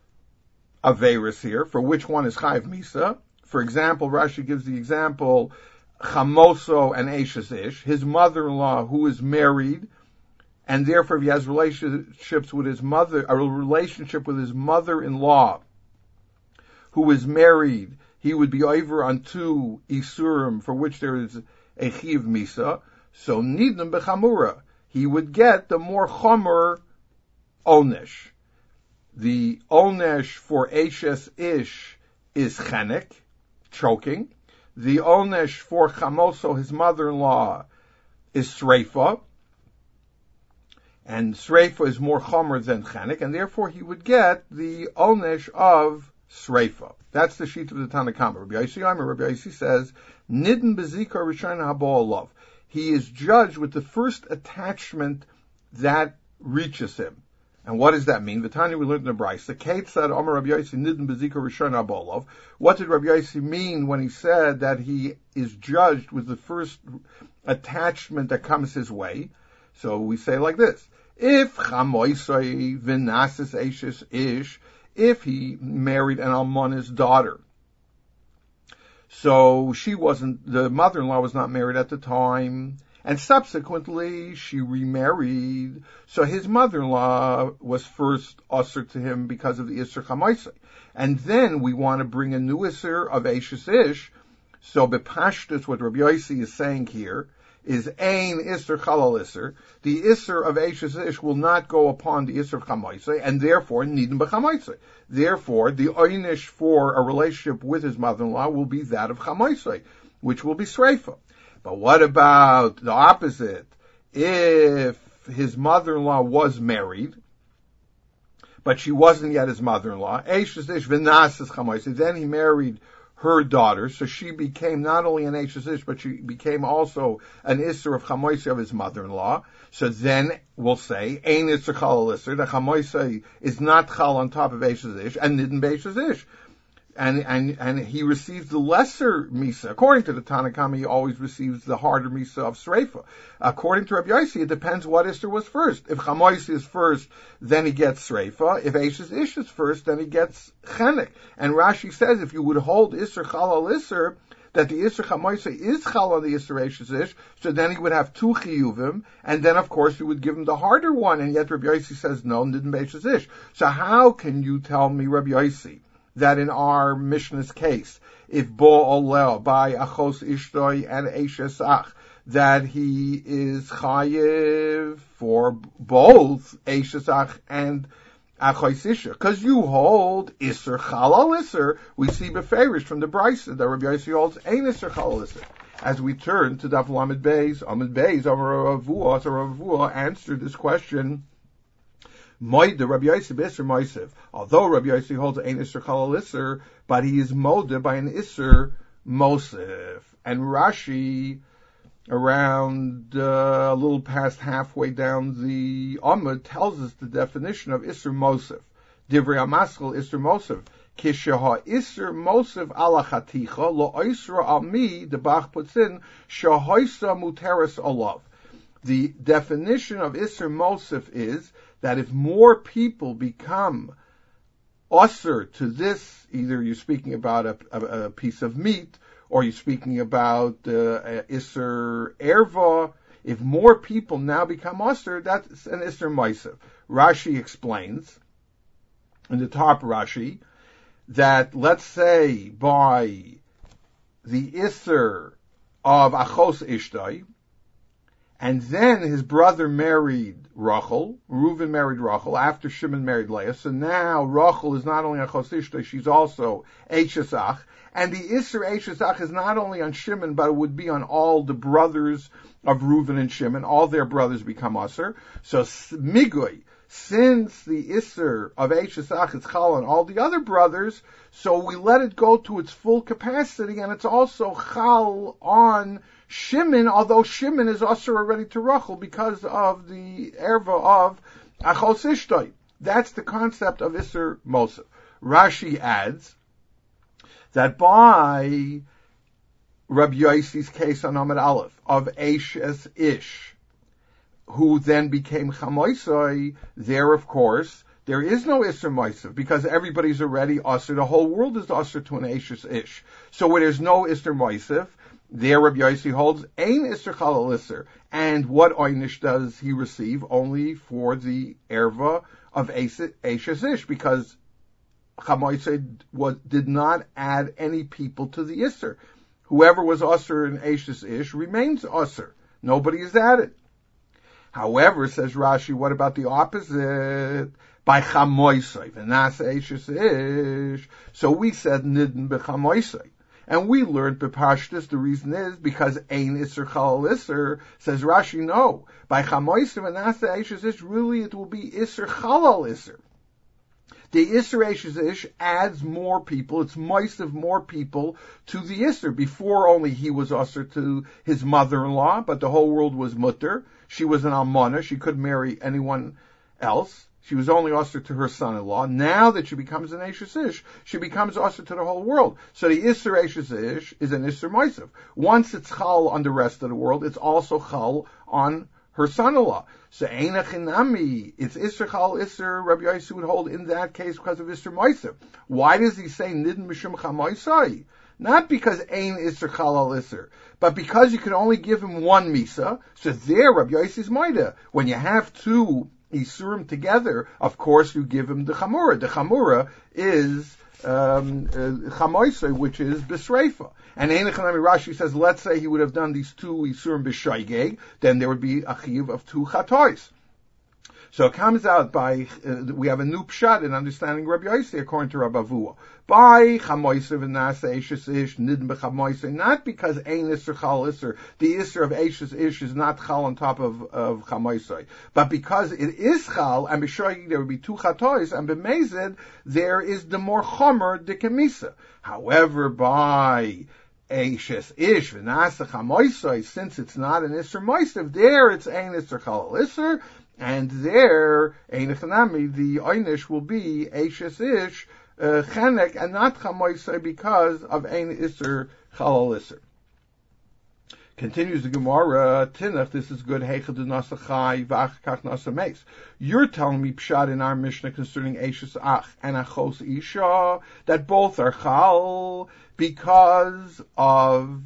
Speaker 1: Averas here, for which one is Chayiv Misa. For example, Rashi gives the example, Chamoso and Eishes Ish, his mother-in-law who is married, and therefore if he has relationships with his mother, a relationship with his mother-in-law who is married, he would be over on two Isurim for which there is a Chiv Misa, so Nidnam Bechamura, he would get the more Chomer Onesh. The Onesh for Eishes Ish is Chenek, choking. The Onesh for Chamoso, his mother-in-law, is Sreifa. And Sreifa is more chomer than chenek, and therefore he would get the onesh of Sreifa. That's the sheet of the Tanna Kama. Rabbi Yossi Aimer, Rabbi Yossi says, Nidin bezika rishon haba love. He is judged with the first attachment that reaches him. And what does that mean? V'tani, we learned in the Brisa. Kate said, Omer Rabbi Yossi Nidin bezika rishon haba love. What did Rabbi Yossi mean when he said that he is judged with the first attachment that comes his way? So we say like this. If chamoisai v'nasis eishes ish, if he married an almona's daughter, so she wasn't, the mother-in-law was not married at the time, and subsequently she remarried, so his mother-in-law was first usher to him because of the Isser chamoisai. And then we want to bring a new Isser of eishes ish, so bepashtus, what Rabbi Yossi is saying here, is ein Isser Chalal Isser. The Isser of Eishes Ish will not go upon the Isser of Chamoisei, and therefore Nidin B'Chamoisei. Therefore, the Oynish for a relationship with his mother-in-law will be that of Chamoisei, which will be Sreifa. But what about the opposite? If his mother-in-law was married, but she wasn't yet his mother-in-law, Eishes Ish V'Nasis Chamoisei, then he married her daughter, so she became not only an Eishes Ish, but she became also an Isser of Chamoisei of his mother-in-law. So then we'll say, Ein Isser Chalal Isser, the Chamoisei is not Chal on top of Eishes Ish, and Nidin B'Eishes Ish. And, and, and he receives the lesser Misa. According to the Tanna Kama, he always receives the harder Misa of Sreifa. According to Rabbi Yossi, it depends what Isser was first. If Chamoisei is first, then he gets Sreifa. If Eishes Ish is first, then he gets Chenek. And Rashi says, if you would hold Isser Chalal Isser, that the Isser Chamoisei is Chal on the Isser Eishes Ish, so then he would have two Chiyuvim, and then of course you would give him the harder one, and yet Rabbi Yossi says, no, Nidin B'Eishes Ish. So how can you tell me, Rabbi Yossi, that in our Mishnah's case, if Bo Olel by Achos Ishtoi and Eishes Ach, that he is Chayev for both Eishes Ach and Achos Isha? Because you hold Isser Chalal Isser, we see Beferish from the Brisa that Rabbi Yossi holds Ein Isser Chalal Isser. As we turn to Daf Lamed Beis, Amud Beis, Amar Ravua, so Ravua answered this question. Moide Rabbi Yossi b'Isser Moisev. Although Rabbi Yossi holds an Isser Chalal Isser, but he is molded by an Isser Mosef. And Rashi, around uh, a little past halfway down the Amud, tells us the definition of Isser Mosef. Divrei Amaskal Isser Mosef. Kishaha Isser Mosef ala Chaticha lo Isra al mi, the Bach puts in, Shahoisa Muteris Olav. The definition of Isser Mosef is that if more people become usher to this, either you're speaking about a, a, a piece of meat, or you're speaking about uh, Isser Erva, if more people now become usher, that's an Isser Mosef. Rashi explains, in the top Rashi, that let's say by the Isser of Achos Ishtoi, and then his brother married Rachel, Reuven married Rachel, after Shimon married Leah, so now Rachel is not only Achos Ishtoi, she's also Eishes Ach, and the Isser Eishes Ach is not only on Shimon, but it would be on all the brothers of Reuven and Shimon, all their brothers become Usher. So Migui, since the Isser of Eishes Ach is Chal on all the other brothers, so we let it go to its full capacity, and it's also Chal on Shimon, although Shimon is also already to Rachel because of the erva of Achos Ishtoi. That's the concept of Isser Mosef. Rashi adds that by Rabbi Yossi's case on Amud Aleph of Eishes Ish, who then became Chamoisei, there of course there is no Isser Mosef because everybody's already Usher. The whole world is Usher to an Eishes Ish. So where there's no Isser Mosef, there Rabbi Yossi holds Ein Isser Chalal Isser. And what Oynish does he receive? Only for the erva of Eishes Ish, because Chamoisei was did not add any people to the Isser. Whoever was Usher in Eishes Ish remains Usher. Nobody is added. However, says Rashi, what about the opposite? By Chamoisei, V'nas Eishes Ish. So we said Nidin b'Chamoisei. And we learned Bepashtus, the reason is because Ein Isser Chalal Isser, says Rashi, no. By Chamoisav and Nasa Eishes Ish, really it will be Isser Chalal Isser. The Isser Eishes Ish adds more people, it's Moisav more people to the Isser. Before only he was Usser to his mother-in-law, but the whole world was Mutter. She was an Almana, she couldn't marry anyone else. She was only usher to her son-in-law. Now that she becomes an Eishes Ish, she becomes usher to the whole world. So the Isser Eishes Ish is an Isser Moisav. Once it's Chal on the rest of the world, it's also Chal on her son-in-law. So Einachinami, it's Isser Chal Isser, Rabbi Yossi would hold in that case because of Isser Moisav. Why does he say Nidin Mishum Chamoisai? Not because Ein Isser Chalal Isser, but because you can only give him one Misa. So there, Rabbi Yossi's Maida. When you have two Isurim together, of course you give him the Chamura. The Chamura is um, uh, Chamoisai, which is Bisreifa. And Einachanami Rashi says, let's say he would have done these two Isurim B'Shaygeg, then there would be a Chiv of two Chatois. So it comes out by, uh, we have a new pshat in understanding Rabbi Yossi according to Rabbi Avua. By Chamoisav and Nasa Eishes Ish, Nidin B'Chamoisav, not because Ein Isser Chal Isser, the Isser of Eishes Ish is not Chal on top of, of Chamoisav, but because it is Chal, and B'Shoyig there would be two Chatois, and B'Mezid there is the more Chomer, the Kemisa. However, by Eishes Ish, V'Nasa Chamoisav, since it's not an Isser Moisav, there it's Ein Isser Chal Isser, and there, Einachanami, the Einish will be Eishes Ish, uh, Chenek, and not Chamoisai because of Ein Isser Chalal Isser. Continues the Gemara, Tinach, this is good, Heichad Nasa Chai, Vach Kach Nasa Meis. You're telling me Pshat in our Mishnah concerning Eishes Ach and Achos Isha, that both are Chal because of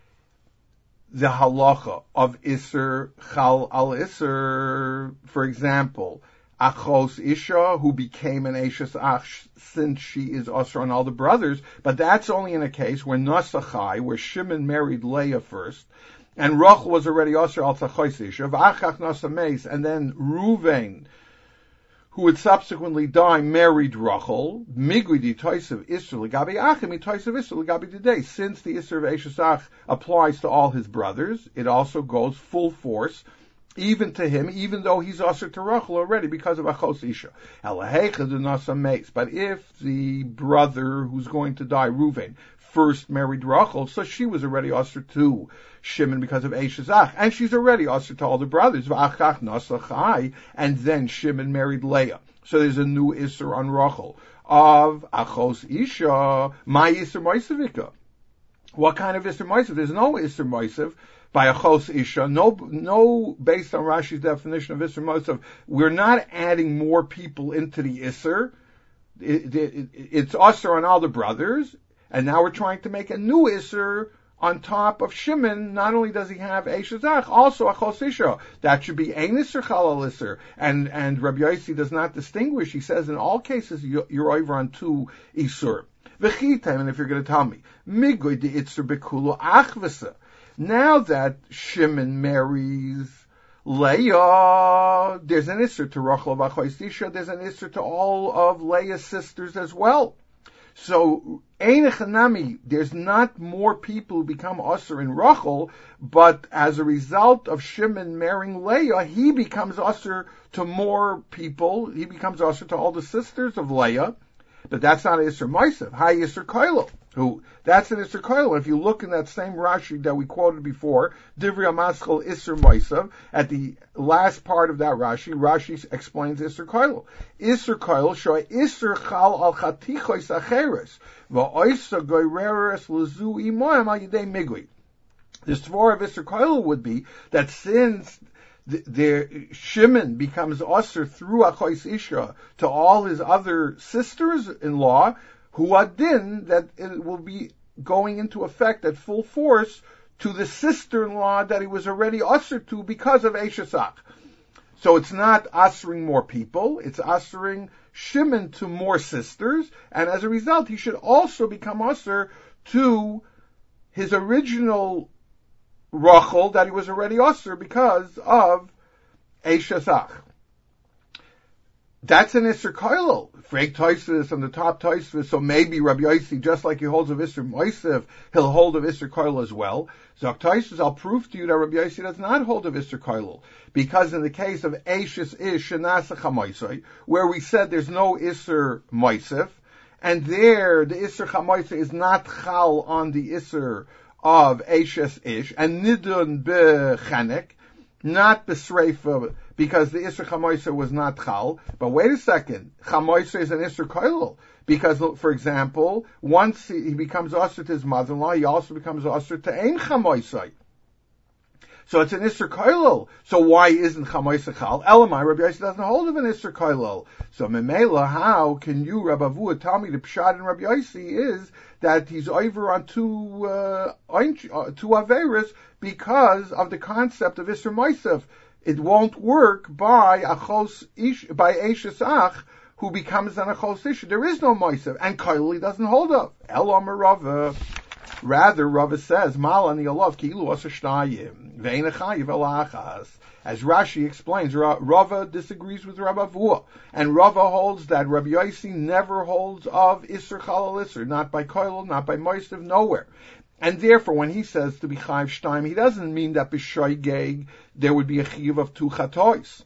Speaker 1: the halacha of Isser Chal al Isser, for example, Achos Isha, who became an Eishes Ach since she is Usher on all the brothers, but that's only in a case where Nasachai, where Shimon married Leah first, and Rachel was already Usher al Tachos Isha, V'achach Nasa Meis, and then Ruvain, who would subsequently die, married Rachel, Migui di Toisav Isser L'gabi Achim, Toisav Isser L'gabi Didei. Since the Isser of Eishes Ach applies to all his brothers, it also goes full force, even to him, even though he's Usher to Rachel already because of Achos Isha. But if the brother who's going to die, Reuven, first married Rachel, so she was already Usher to Shimon because of Eishes Ach, and she's already Usher to all the brothers, and then Shimon married Leah. So there's a new Isser on Rachel of Achos Isha, my Isser Moisevika. What kind of Isser Moisev? There's no Isser Moisev by Achos Isha, no, no, based on Rashi's definition of Isser Moisev, we're not adding more people into the Isser. It, it, it's Usher on all the brothers, and now we're trying to make a new Isser on top of Shimon. Not only does he have Eishes Ach, also Achos Isha. That should be Ein Isser Chalal Isser. And, and Rabbi Yossi does not distinguish. He says in all cases you're over on two Isur. V'chitem, and if you're going to tell me, Migui de Itzer Bekulu Achvasa. Now that Shimon marries Leah, there's an Isser to Rachel of Achos Isha, there's an Isser to all of Leah's sisters as well. So, Einachanami, there's not more people who become Usher in Rachel, but as a result of Shimon marrying Leah, he becomes Usher to more people, he becomes Usher to all the sisters of Leah, but that's not Isser Moisev. Hi Isser Koilo, who, that's an Isser Koilo. If you look in that same Rashi that we quoted before, Divrei HaMaschal Isser Moisev, at the last part of that Rashi, Rashi explains Isser Koilo. Isser Koilo, show Isser Chal al Chatichois Acheres, Va'oisa Goyreres Lezu Imoyam al Yidei Migui. The Svar of Isser Koilo would be that since The, the Shimon becomes Usher through Achos Isha to all his other sisters-in-law, who adin, that it will be going into effect at full force to the sister-in-law that he was already Usher to because of Eishes Ach. So it's not ushering more people, it's ushering Shimon to more sisters, and as a result he should also become Usher to his original Rachel that he was already Usher because of Eishes Ach. That's an Isser Koilel. Freik Toisvis on the top Toisvis, so maybe Rabbi Yossi, just like he holds of Isser Moisef, he'll hold of Isser Koilel as well. Zok Toisvis, I'll prove to you that Rabbi Yossi does not hold of Isser Koilel. Because in the case of Eishis Ish Shenasa Chamoisoi, where we said there's no Isser Moisef, and there the Isser Chamoisoi is not Chal on the Isser of Eishis Ish, and Nidun Bechanek, not Besreifa, because the Isser Chamoisa was not Chal. But wait a second, Chamoisa is an Isser Koilel. Because, for example, once he becomes Osir to his mother-in-law, he also becomes Osir to Ein Chamoisa. So it's an Isser Koilel. So why isn't Chamoisa Chal? Elamai, Rabbi Yossi doesn't hold of an Isser Koilel. So Memela, how can you, Rabbi Avua, tell me the Pshat in Rabbi Yossi is that he's over on two, uh, two Averis because of the concept of Isser Moisef. It won't work by Achos Ish, by Eishis Ach, who becomes an Achos Ish. There is no Moisef, and Koilel he doesn't hold of. Elam Rava. Rather, Rava says, Mal ani alav ki'ilu asa shnayim, ve'ein achayiv ela achas. As Rashi explains, Rava disagrees with Rabbi Avua, and Rava holds that Rabbi Yossi never holds of Isser Chalal Isser, not by Koilel, not by Moisef, nowhere. And therefore, when he says to be Chayiv Shtaim, he doesn't mean that b'shoigeg there would be a Chayiv of two Chatois.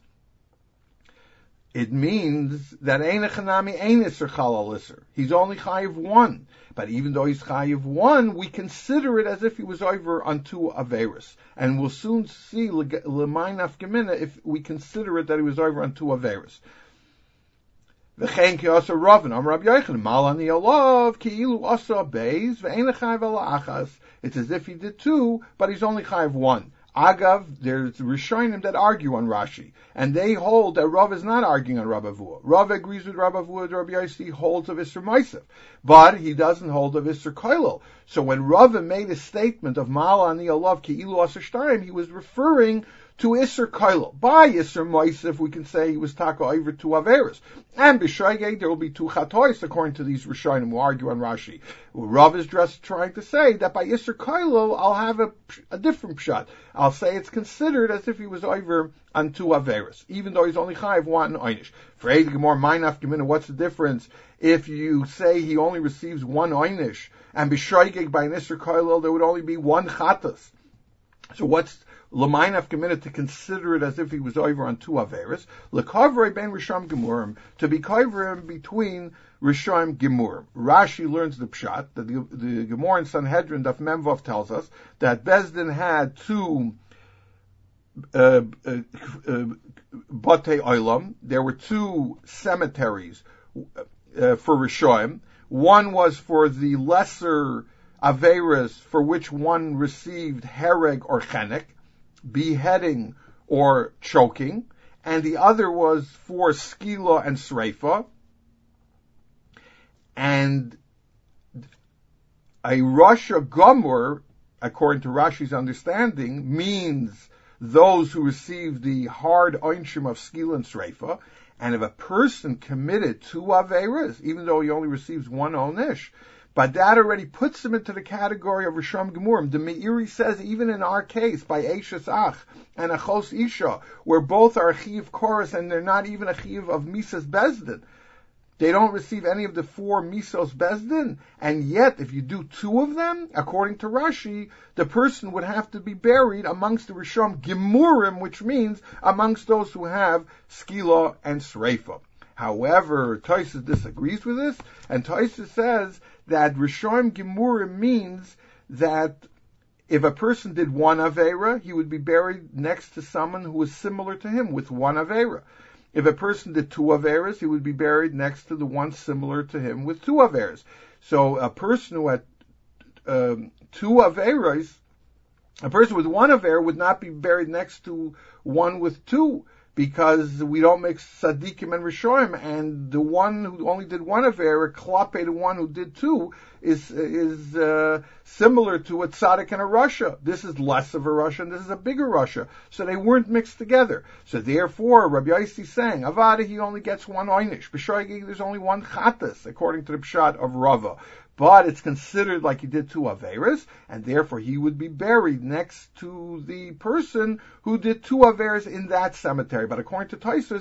Speaker 1: It means that Ein Echanami Ein Isser Chalal Isser. He's only Chayiv one. But even though he's Chayiv one, we consider it as if he was over on two Averis. And we'll soon see L'may Nafka if we consider it that he was over on two Averis. V'chein ki asa Ravin, Am Rabbi Yochanan, Mal ani alav ki ilu asa beis ve'ein chayiv ala achas. It's as if he did two, but he's only chayiv one. Agav, there's Rishonim that argue on Rashi, and they hold that Rav is not arguing on Rabbi Avua. Rav agrees with Rabbi Avua, Rabbi Yossi holds of Isser Moisef, but he doesn't hold of Isser Koilel. So when Rav made a statement of Mal ani alav ki ilu asa shtayim, he was referring to Isser Koilel. By Isser Moisef, we can say he was taka over two Averis. And B'shoigeg, there will be two Chatois, according to these Rishonim who argue on Rashi. Rav is just trying to say that by Isser Koilel, I'll have a, a different pshat. I'll say it's considered as if he was over on two Averis, even though he's only chayiv one Einish. For Eid Gemor, Meinaf Gemina, what's the difference if you say he only receives one Einish, and B'shoigeg by an Isser Koilel, there would only be one Chatas? So what's L'may nafka to consider it as if he was over on two Averis, L'kavrei ben Risham Gemurim, to be kavrim between Risham Gemurim. Rashi learns the pshat, that the, the Gemur in Sanhedrin, Daf Memvav, tells us that Bezdin had two uh, uh, uh, Batei Olam. There were two cemeteries uh, for Risham. One was for the lesser Averis for which one received Hereg or Chenek, beheading or choking, and the other was for skila and sreifa. And a Rasha Gomur, according to Rashi's understanding, means those who receive the hard oinshim of skila and sreifa. And if a person committed two averas, even though he only receives one onish, but that already puts him into the category of Risham Gemurim. The Meiri says, even in our case, by Eishas Ach and Achos Isha, where both are a Chiv Chorus and they're not even a Chiv of Misas Bezdin, they don't receive any of the four Misos Bezdin, and yet, if you do two of them, according to Rashi, the person would have to be buried amongst the Risham Gemurim, which means amongst those who have Skila and Sreifa. However, Tosfos disagrees with this, and Tosfos says that Rishon Gemurim means that if a person did one Avera, he would be buried next to someone who was similar to him with one Avera. If a person did two Averas, he would be buried next to the one similar to him with two Averas. So a person who had um, two Averas, a person with one Avera would not be buried next to one with two, because we don't mix Sadiqim and Rishoim, and the one who only did one Avera, Klape, the one who did two, is is uh, similar to a Tzaddik and a Rasha. This is less of a Rasha, and this is a bigger Rasha. So they weren't mixed together. So therefore, Rabbi Yossi is saying, Avada, he only gets one Einish. B'shoigeg, there's only one Chatas, according to the Pshat of Rava. But it's considered like he did two Averas, and therefore he would be buried next to the person who did two Averas in that cemetery. But according to Tosfos,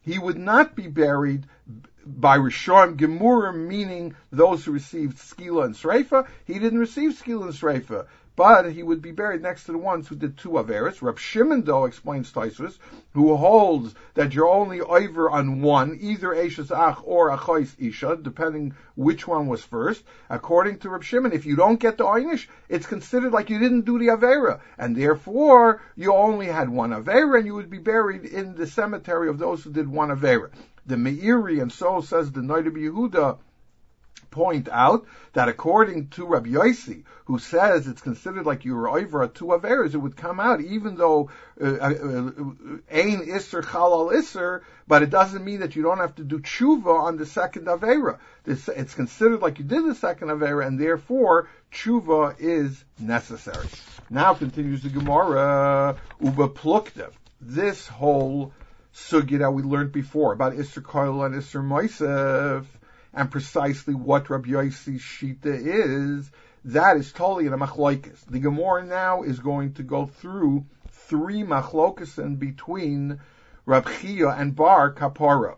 Speaker 1: he would not be buried by Rishon Gemurim, meaning those who received Skila and Sreifa. He didn't receive Skila and Sreifa, but he would be buried next to the ones who did two Averis. Reb Shimon, though, explains Tosfos, who holds that you're only over on one, either Eishes Ach or Achos Isha, depending which one was first. According to Reb Shimon, if you don't get the Einish, it's considered like you didn't do the Avera, and therefore you only had one Avera, and you would be buried in the cemetery of those who did one Avera. The Meiri, and so says the Noda B'Yehuda, point out that according to Rabbi Yossi, who says it's considered like you were over two Averas, it would come out even though Ein Isser Chalal Isser, but it doesn't mean that you don't have to do tshuva on the second Avera. It's considered like you did the second Avera, and therefore tshuva is necessary. Now continues the Gemara, Uba Plukta. This whole sugya that we learned before about Isser Koil and Isser Moisef, and precisely what Rabbi Yossi's Shita is, that is totally in a machlokas. The Gemara now is going to go through three machlokas in between Rab Chia and Bar Kapara.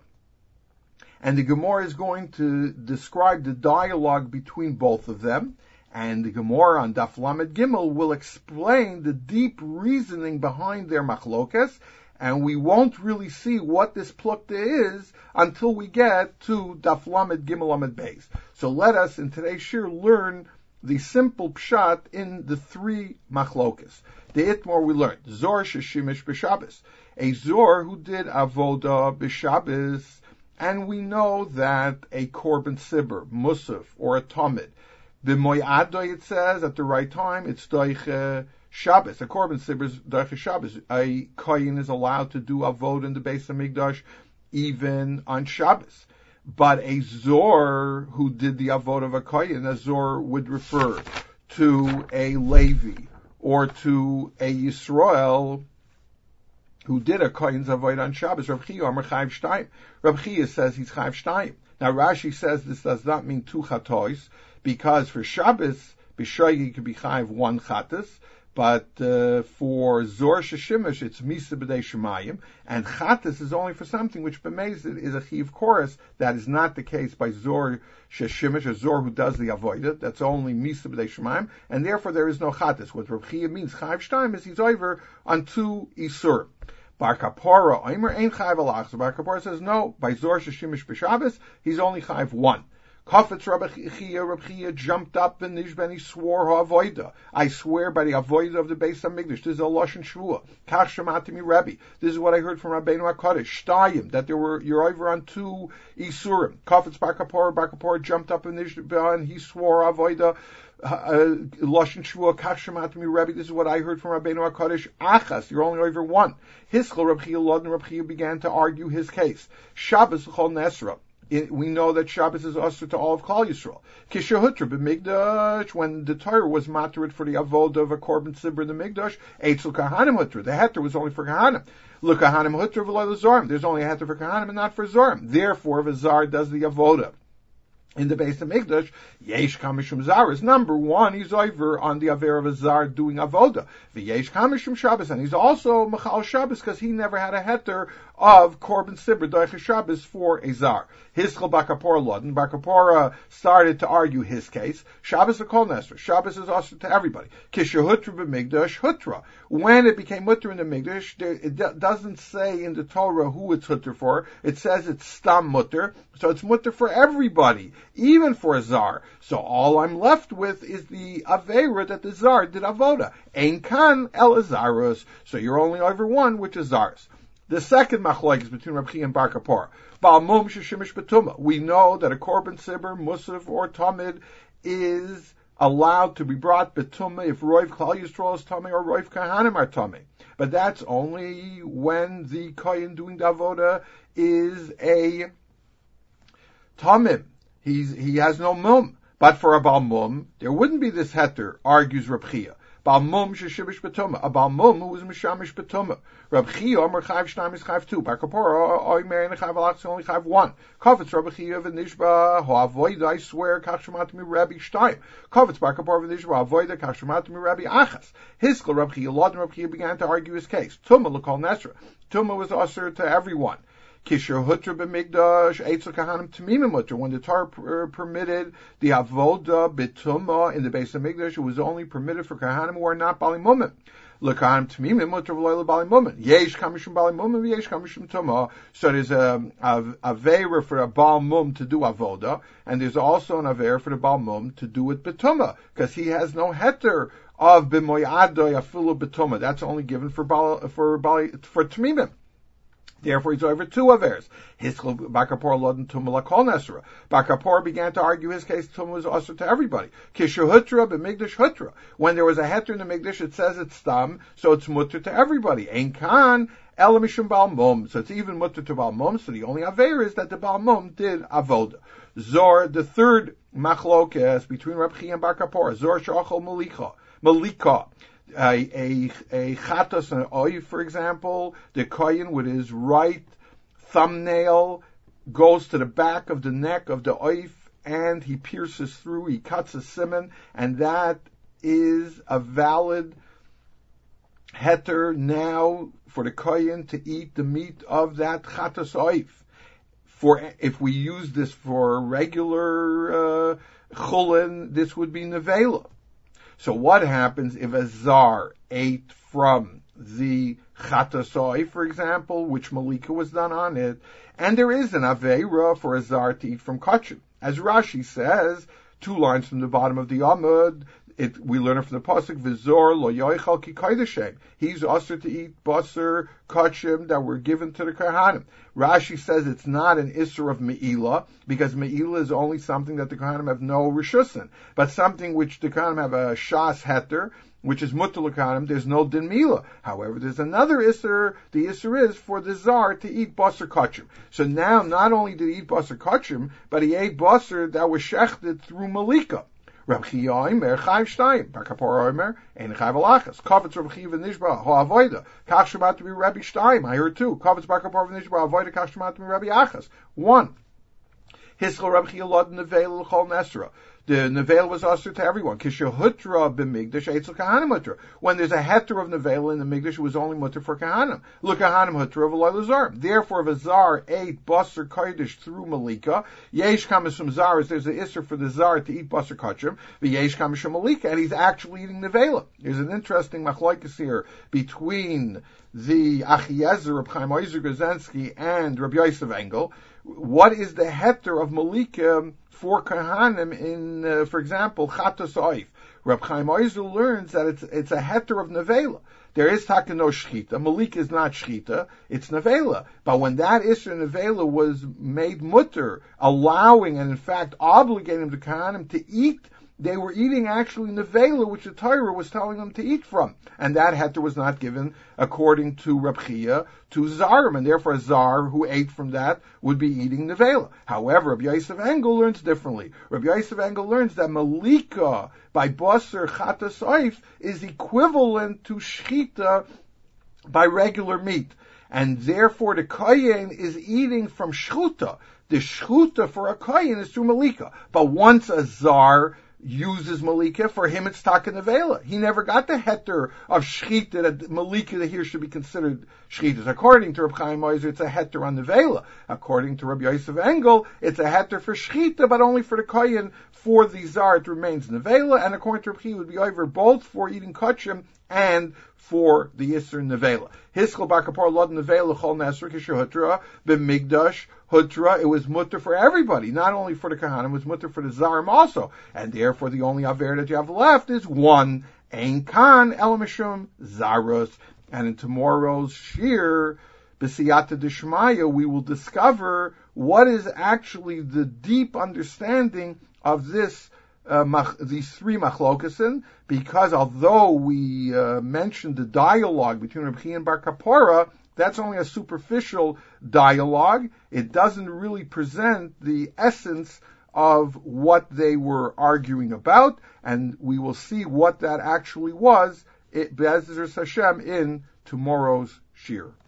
Speaker 1: And the Gemara is going to describe the dialogue between both of them, and the Gemara on Daf Lamed Gimel will explain the deep reasoning behind their machlokas, and we won't really see what this plukta is until we get to Daf Lamed Gimel Lamed Beis. So let us, in today's shir, learn the simple pshat in the three machlokas. The Itmar we learned, Zor sheshimish b'Shabbos, a Zor who did avoda b'Shabbos, and we know that a korban sibur, musaf, or a tamid, b'moyadoi it says at the right time, it's doiche Shabbos, a korban sibur is doiche Shabbos. A kohen is allowed to do avoda in the Beis Hamikdash even on Shabbos. But a Zor who did the avodah of a kohen, a Zor would refer to a Levi or to a Yisrael who did a kohen's avodah on Shabbos. Rav Chia Amar Chayv Shtayim. Rav Chia says he's Chayv Shtayim. Now Rashi says this does not mean two chatois, because for Shabbos, B'Shoigi could be Chayv one chatas, but uh, for Zor Sheshimish, it's Misa B'dei Shemayim, and Chatas is only for something which b'mezid is a Chiv Chorus. That is not the case by Zor Sheshimish, a Zor who does the Avodah. That's only Misa B'dei Shemayim, and therefore there is no Chatas. What Rav Chia means, Chayv Shtayim, is he's over on two Isur. Bar Kapara, Omer Ein Chayv Alach. So Bar Kapara says, no, by Zor Sheshimish B'Shabbos, he's only Chayv one. Kafetz Rabbi Chia, Rabbi Chia jumped up and Nishben, he swore ha'avoida. I swear by the avoida of the Beis Hamikdash. This is a Lashon Shvua. Kach shemati mi Rabbi. This is what I heard from Rabbeinu HaKadosh. Shtayim, that there were, you're over on two Isurim. Kafetz Bar Kapara, Bar Kapara jumped up and Nishben, he swore avoida. Lashon Shvua, Kach shemati mi Rabbi. This is what I heard from Rabbeinu HaKadosh. Achas, you're only over one. Hischel Rabbi Chia Lod, and Rabbi Chia began to argue his case. Shabbos Chol Nesra. It, we know that Shabbos is usher to all of Klal Yisrael. Kishahutra b'migdash, when the Torah was materit for the avodah of a korban sibur in the migdash, eitzel kahanim hutra. The heter was only for kahanim. Look, kahanim hutra v'lo zarim. There's only a heter for kahanim and not for zarim. Therefore, if a zar does the avodah in the Beis Hamikdash, yesh kamishum zaris. Number one, he's over on the aver of a zar doing avoda. V'yesh kamishum Shabbos, and he's also machal Shabbos because he never had a heter of korban sibur doiche Shabbos for a zar. Hischel Bar Kapara Lodin. Bar Kapara started to argue his case. Shabbos a kol nesra. Shabbos is also to everybody. Kishahutra b'migdash hutra. When it became mutter in the migdash, there, it do, doesn't say in the Torah who it's hutter for. It says it's stam mutter, so it's mutter for everybody, even for a zar. So all I'm left with is the avera that the zar did avoda. Ein kan el azarus. So you're only over one, which is zars. The second machlok is between Rabbi Chia and Bar Kapara. Ba'almum sheshimish betuma. We know that a korban sibur, musaf, or tamid is allowed to be brought betuma if roiv klal yisrael is tamid or roiv kahanim are tamid. But that's only when the kohen doing the avoda is a tamid. He's he has no mum. But for a balmum, there wouldn't be this heter, argues Rabbi Chia. Balmum sheshimish betuma. A balmum who is mishamish betuma. Rabbi Chia Omer Chayv Shnayim is Chayv two. Bar Kapara Omer and Chayv Alach is only Chayv one. Kafetz Rabbi Chia v'nishba ha'avoida. I swear Kach shemat mi Rabbi Shtayim. Kafetz Bar Kapara v'nishba ha'avoida Kach shemat mi Rabbi Achas. Hiskel Rabbi Chia Lod and Rabbi Chia began to argue his case. Tuma l'kol nesra. Tuma was usher to everyone. Kisher hutra b'migdash eitzel kahanim tamimim mutter. When the Torah per- permitted the avoda b'tumah in the base of Migdash, it was only permitted for kahanim who are not bali mumim. L'kahanim tamimim mutter v'loy bali mumim. Yesh kamishum bali mumim v'yesh kamishum tumah. So there's a, a avera for a bal mum to do avoda, and there's also an avera for the bal mum to do it b'tumah, because he has no heter of b'moyadoy afilu b'tumah. That's only given for bal, for bali, for tamimim. Therefore, he's over two averes. Hiskal Bakapor Lodin Tumala Kol Nesra. Bakapor began to argue his case Tumah was also to everybody. Kisha Hutra b'Migdash Hutra. When there was a heter in the Migdash, it says it's stam, so it's mutter to everybody. Ein kan elamishum Baal Mum. So it's even mutter to Baal Mum. So the only aver is that the Baal Mum did avoda. Zor, the third machlokes between Reb Chia and Bakapor. Zor shachol malika. Malika. A, a, a chatas and an oiv, for example, the kohen with his right thumbnail goes to the back of the neck of the oiv and he pierces through, he cuts a simon, and that is a valid heter now for the kohen to eat the meat of that chatas oiv. For, if we use this for regular uh, chulin, this would be nevela. So what happens if a zar ate from the chatasoi, for example, which malika was done on it, and there is an aveira for a zar to eat from kachim? As Rashi says, two lines from the bottom of the Amud, it, we learn it from the pasuk, v'zor lo yoichal ki koydeshem. He's also to eat basar kachim that were given to the kohanim. Rashi says it's not an isser of me'ilah, because me'ilah is only something that the kohanim have no rishus in, but something which the kohanim have a shas heter, which is mutter l'kohanim, there's no din milah. However, there's another isser, the isser is for the zar to eat basar kachim. So now, not only did he eat basar kachim, but he ate basar that was shechted through malika. Reb Chia Omer Chayv Shtayim, Bakapor Omer Ein Chayv Alachas. Kavetz Reb Chia v'Nishba Ho Avoida. Kach Shemat to be Rabbi Shtayim. I heard two. Kavetz Bakapor v'Nishba Avoida Kach Shemat to be Rabbi Achas. One. Hiskal Reb Chia Lod Nevel L'Chol Nesra. The Nevel was usher to everyone. Kisha Hutra b'Migdash Eitzel Kahanim Hutra. When there's a heter of Nevel in the Migdash, it was only mutter for Kahanim. Look, Kahanim Hutra of Eloi Lazar. Therefore, if a Zar ate Basar Kodesh through Malika, Yesh Kamishum Zar, there's an isser for the Zar to eat Basar Kachim, the Yesh Kamishum Malika, and he's actually eating Nevela. There's an interesting machlokes here between the Achiezer, Reb Chaim Oizer Grzensky, and Reb Yosef Engel. What is the heter of Malika for Kahanim in, uh, for example, Chatos Oif? Reb Chaim Oizer learns that it's it's a heter of Nevela. There is taka no shchita. Malika is not shchita, it's nevela. But when that isser nevela was made mutter, allowing and in fact obligating the Kahanim to eat, they were eating actually nevela, which the Torah was telling them to eat from. And that heter was not given, according to Reb Chia, to Zarim, and therefore a Zar who ate from that would be eating nevela. However, Rabbi Yosef Engel learns differently. Rabbi Yosef Engel learns that Malika, by Basar Chatas Oif, is equivalent to Shchita by regular meat. And therefore the Kohen is eating from Shchuta. The Shchuta for a Kohen is through Malika. But once a Zar uses Malika, for him it's Taka Nevela. He never got the heter of Shchita, that Malika that here should be considered Shchitas. According to Reb Chaim Oizer, it's a heter on Nevela. According to Rabbi Yosef Engel, it's a heter for Shchita, but only for the Kohen. For the Zar, it remains Nevela, and according to Reb Chia, it would be over both for eating Kachim and for the Yisr Nevela. Hiskal Bakapor Lod Nevela Chol Nesr Kishahutra B'Migdash Hutra. It was mutter for everybody, not only for the Kahanim, it was mutter for the Zarim also. And therefore the only Aver that you have left is one, Ein Kan Elamishum Zarus. And in tomorrow's Shir, B'Siyata Dishmaya, we will discover what is actually the deep understanding of this Uh, mach, these three machlokasin, because although we uh, mentioned the dialogue between Reb Chia and Bar Kapora, that's only a superficial dialogue. It doesn't really present the essence of what they were arguing about, and we will see what that actually was, it, Be'ezer Hashem, in tomorrow's Shir.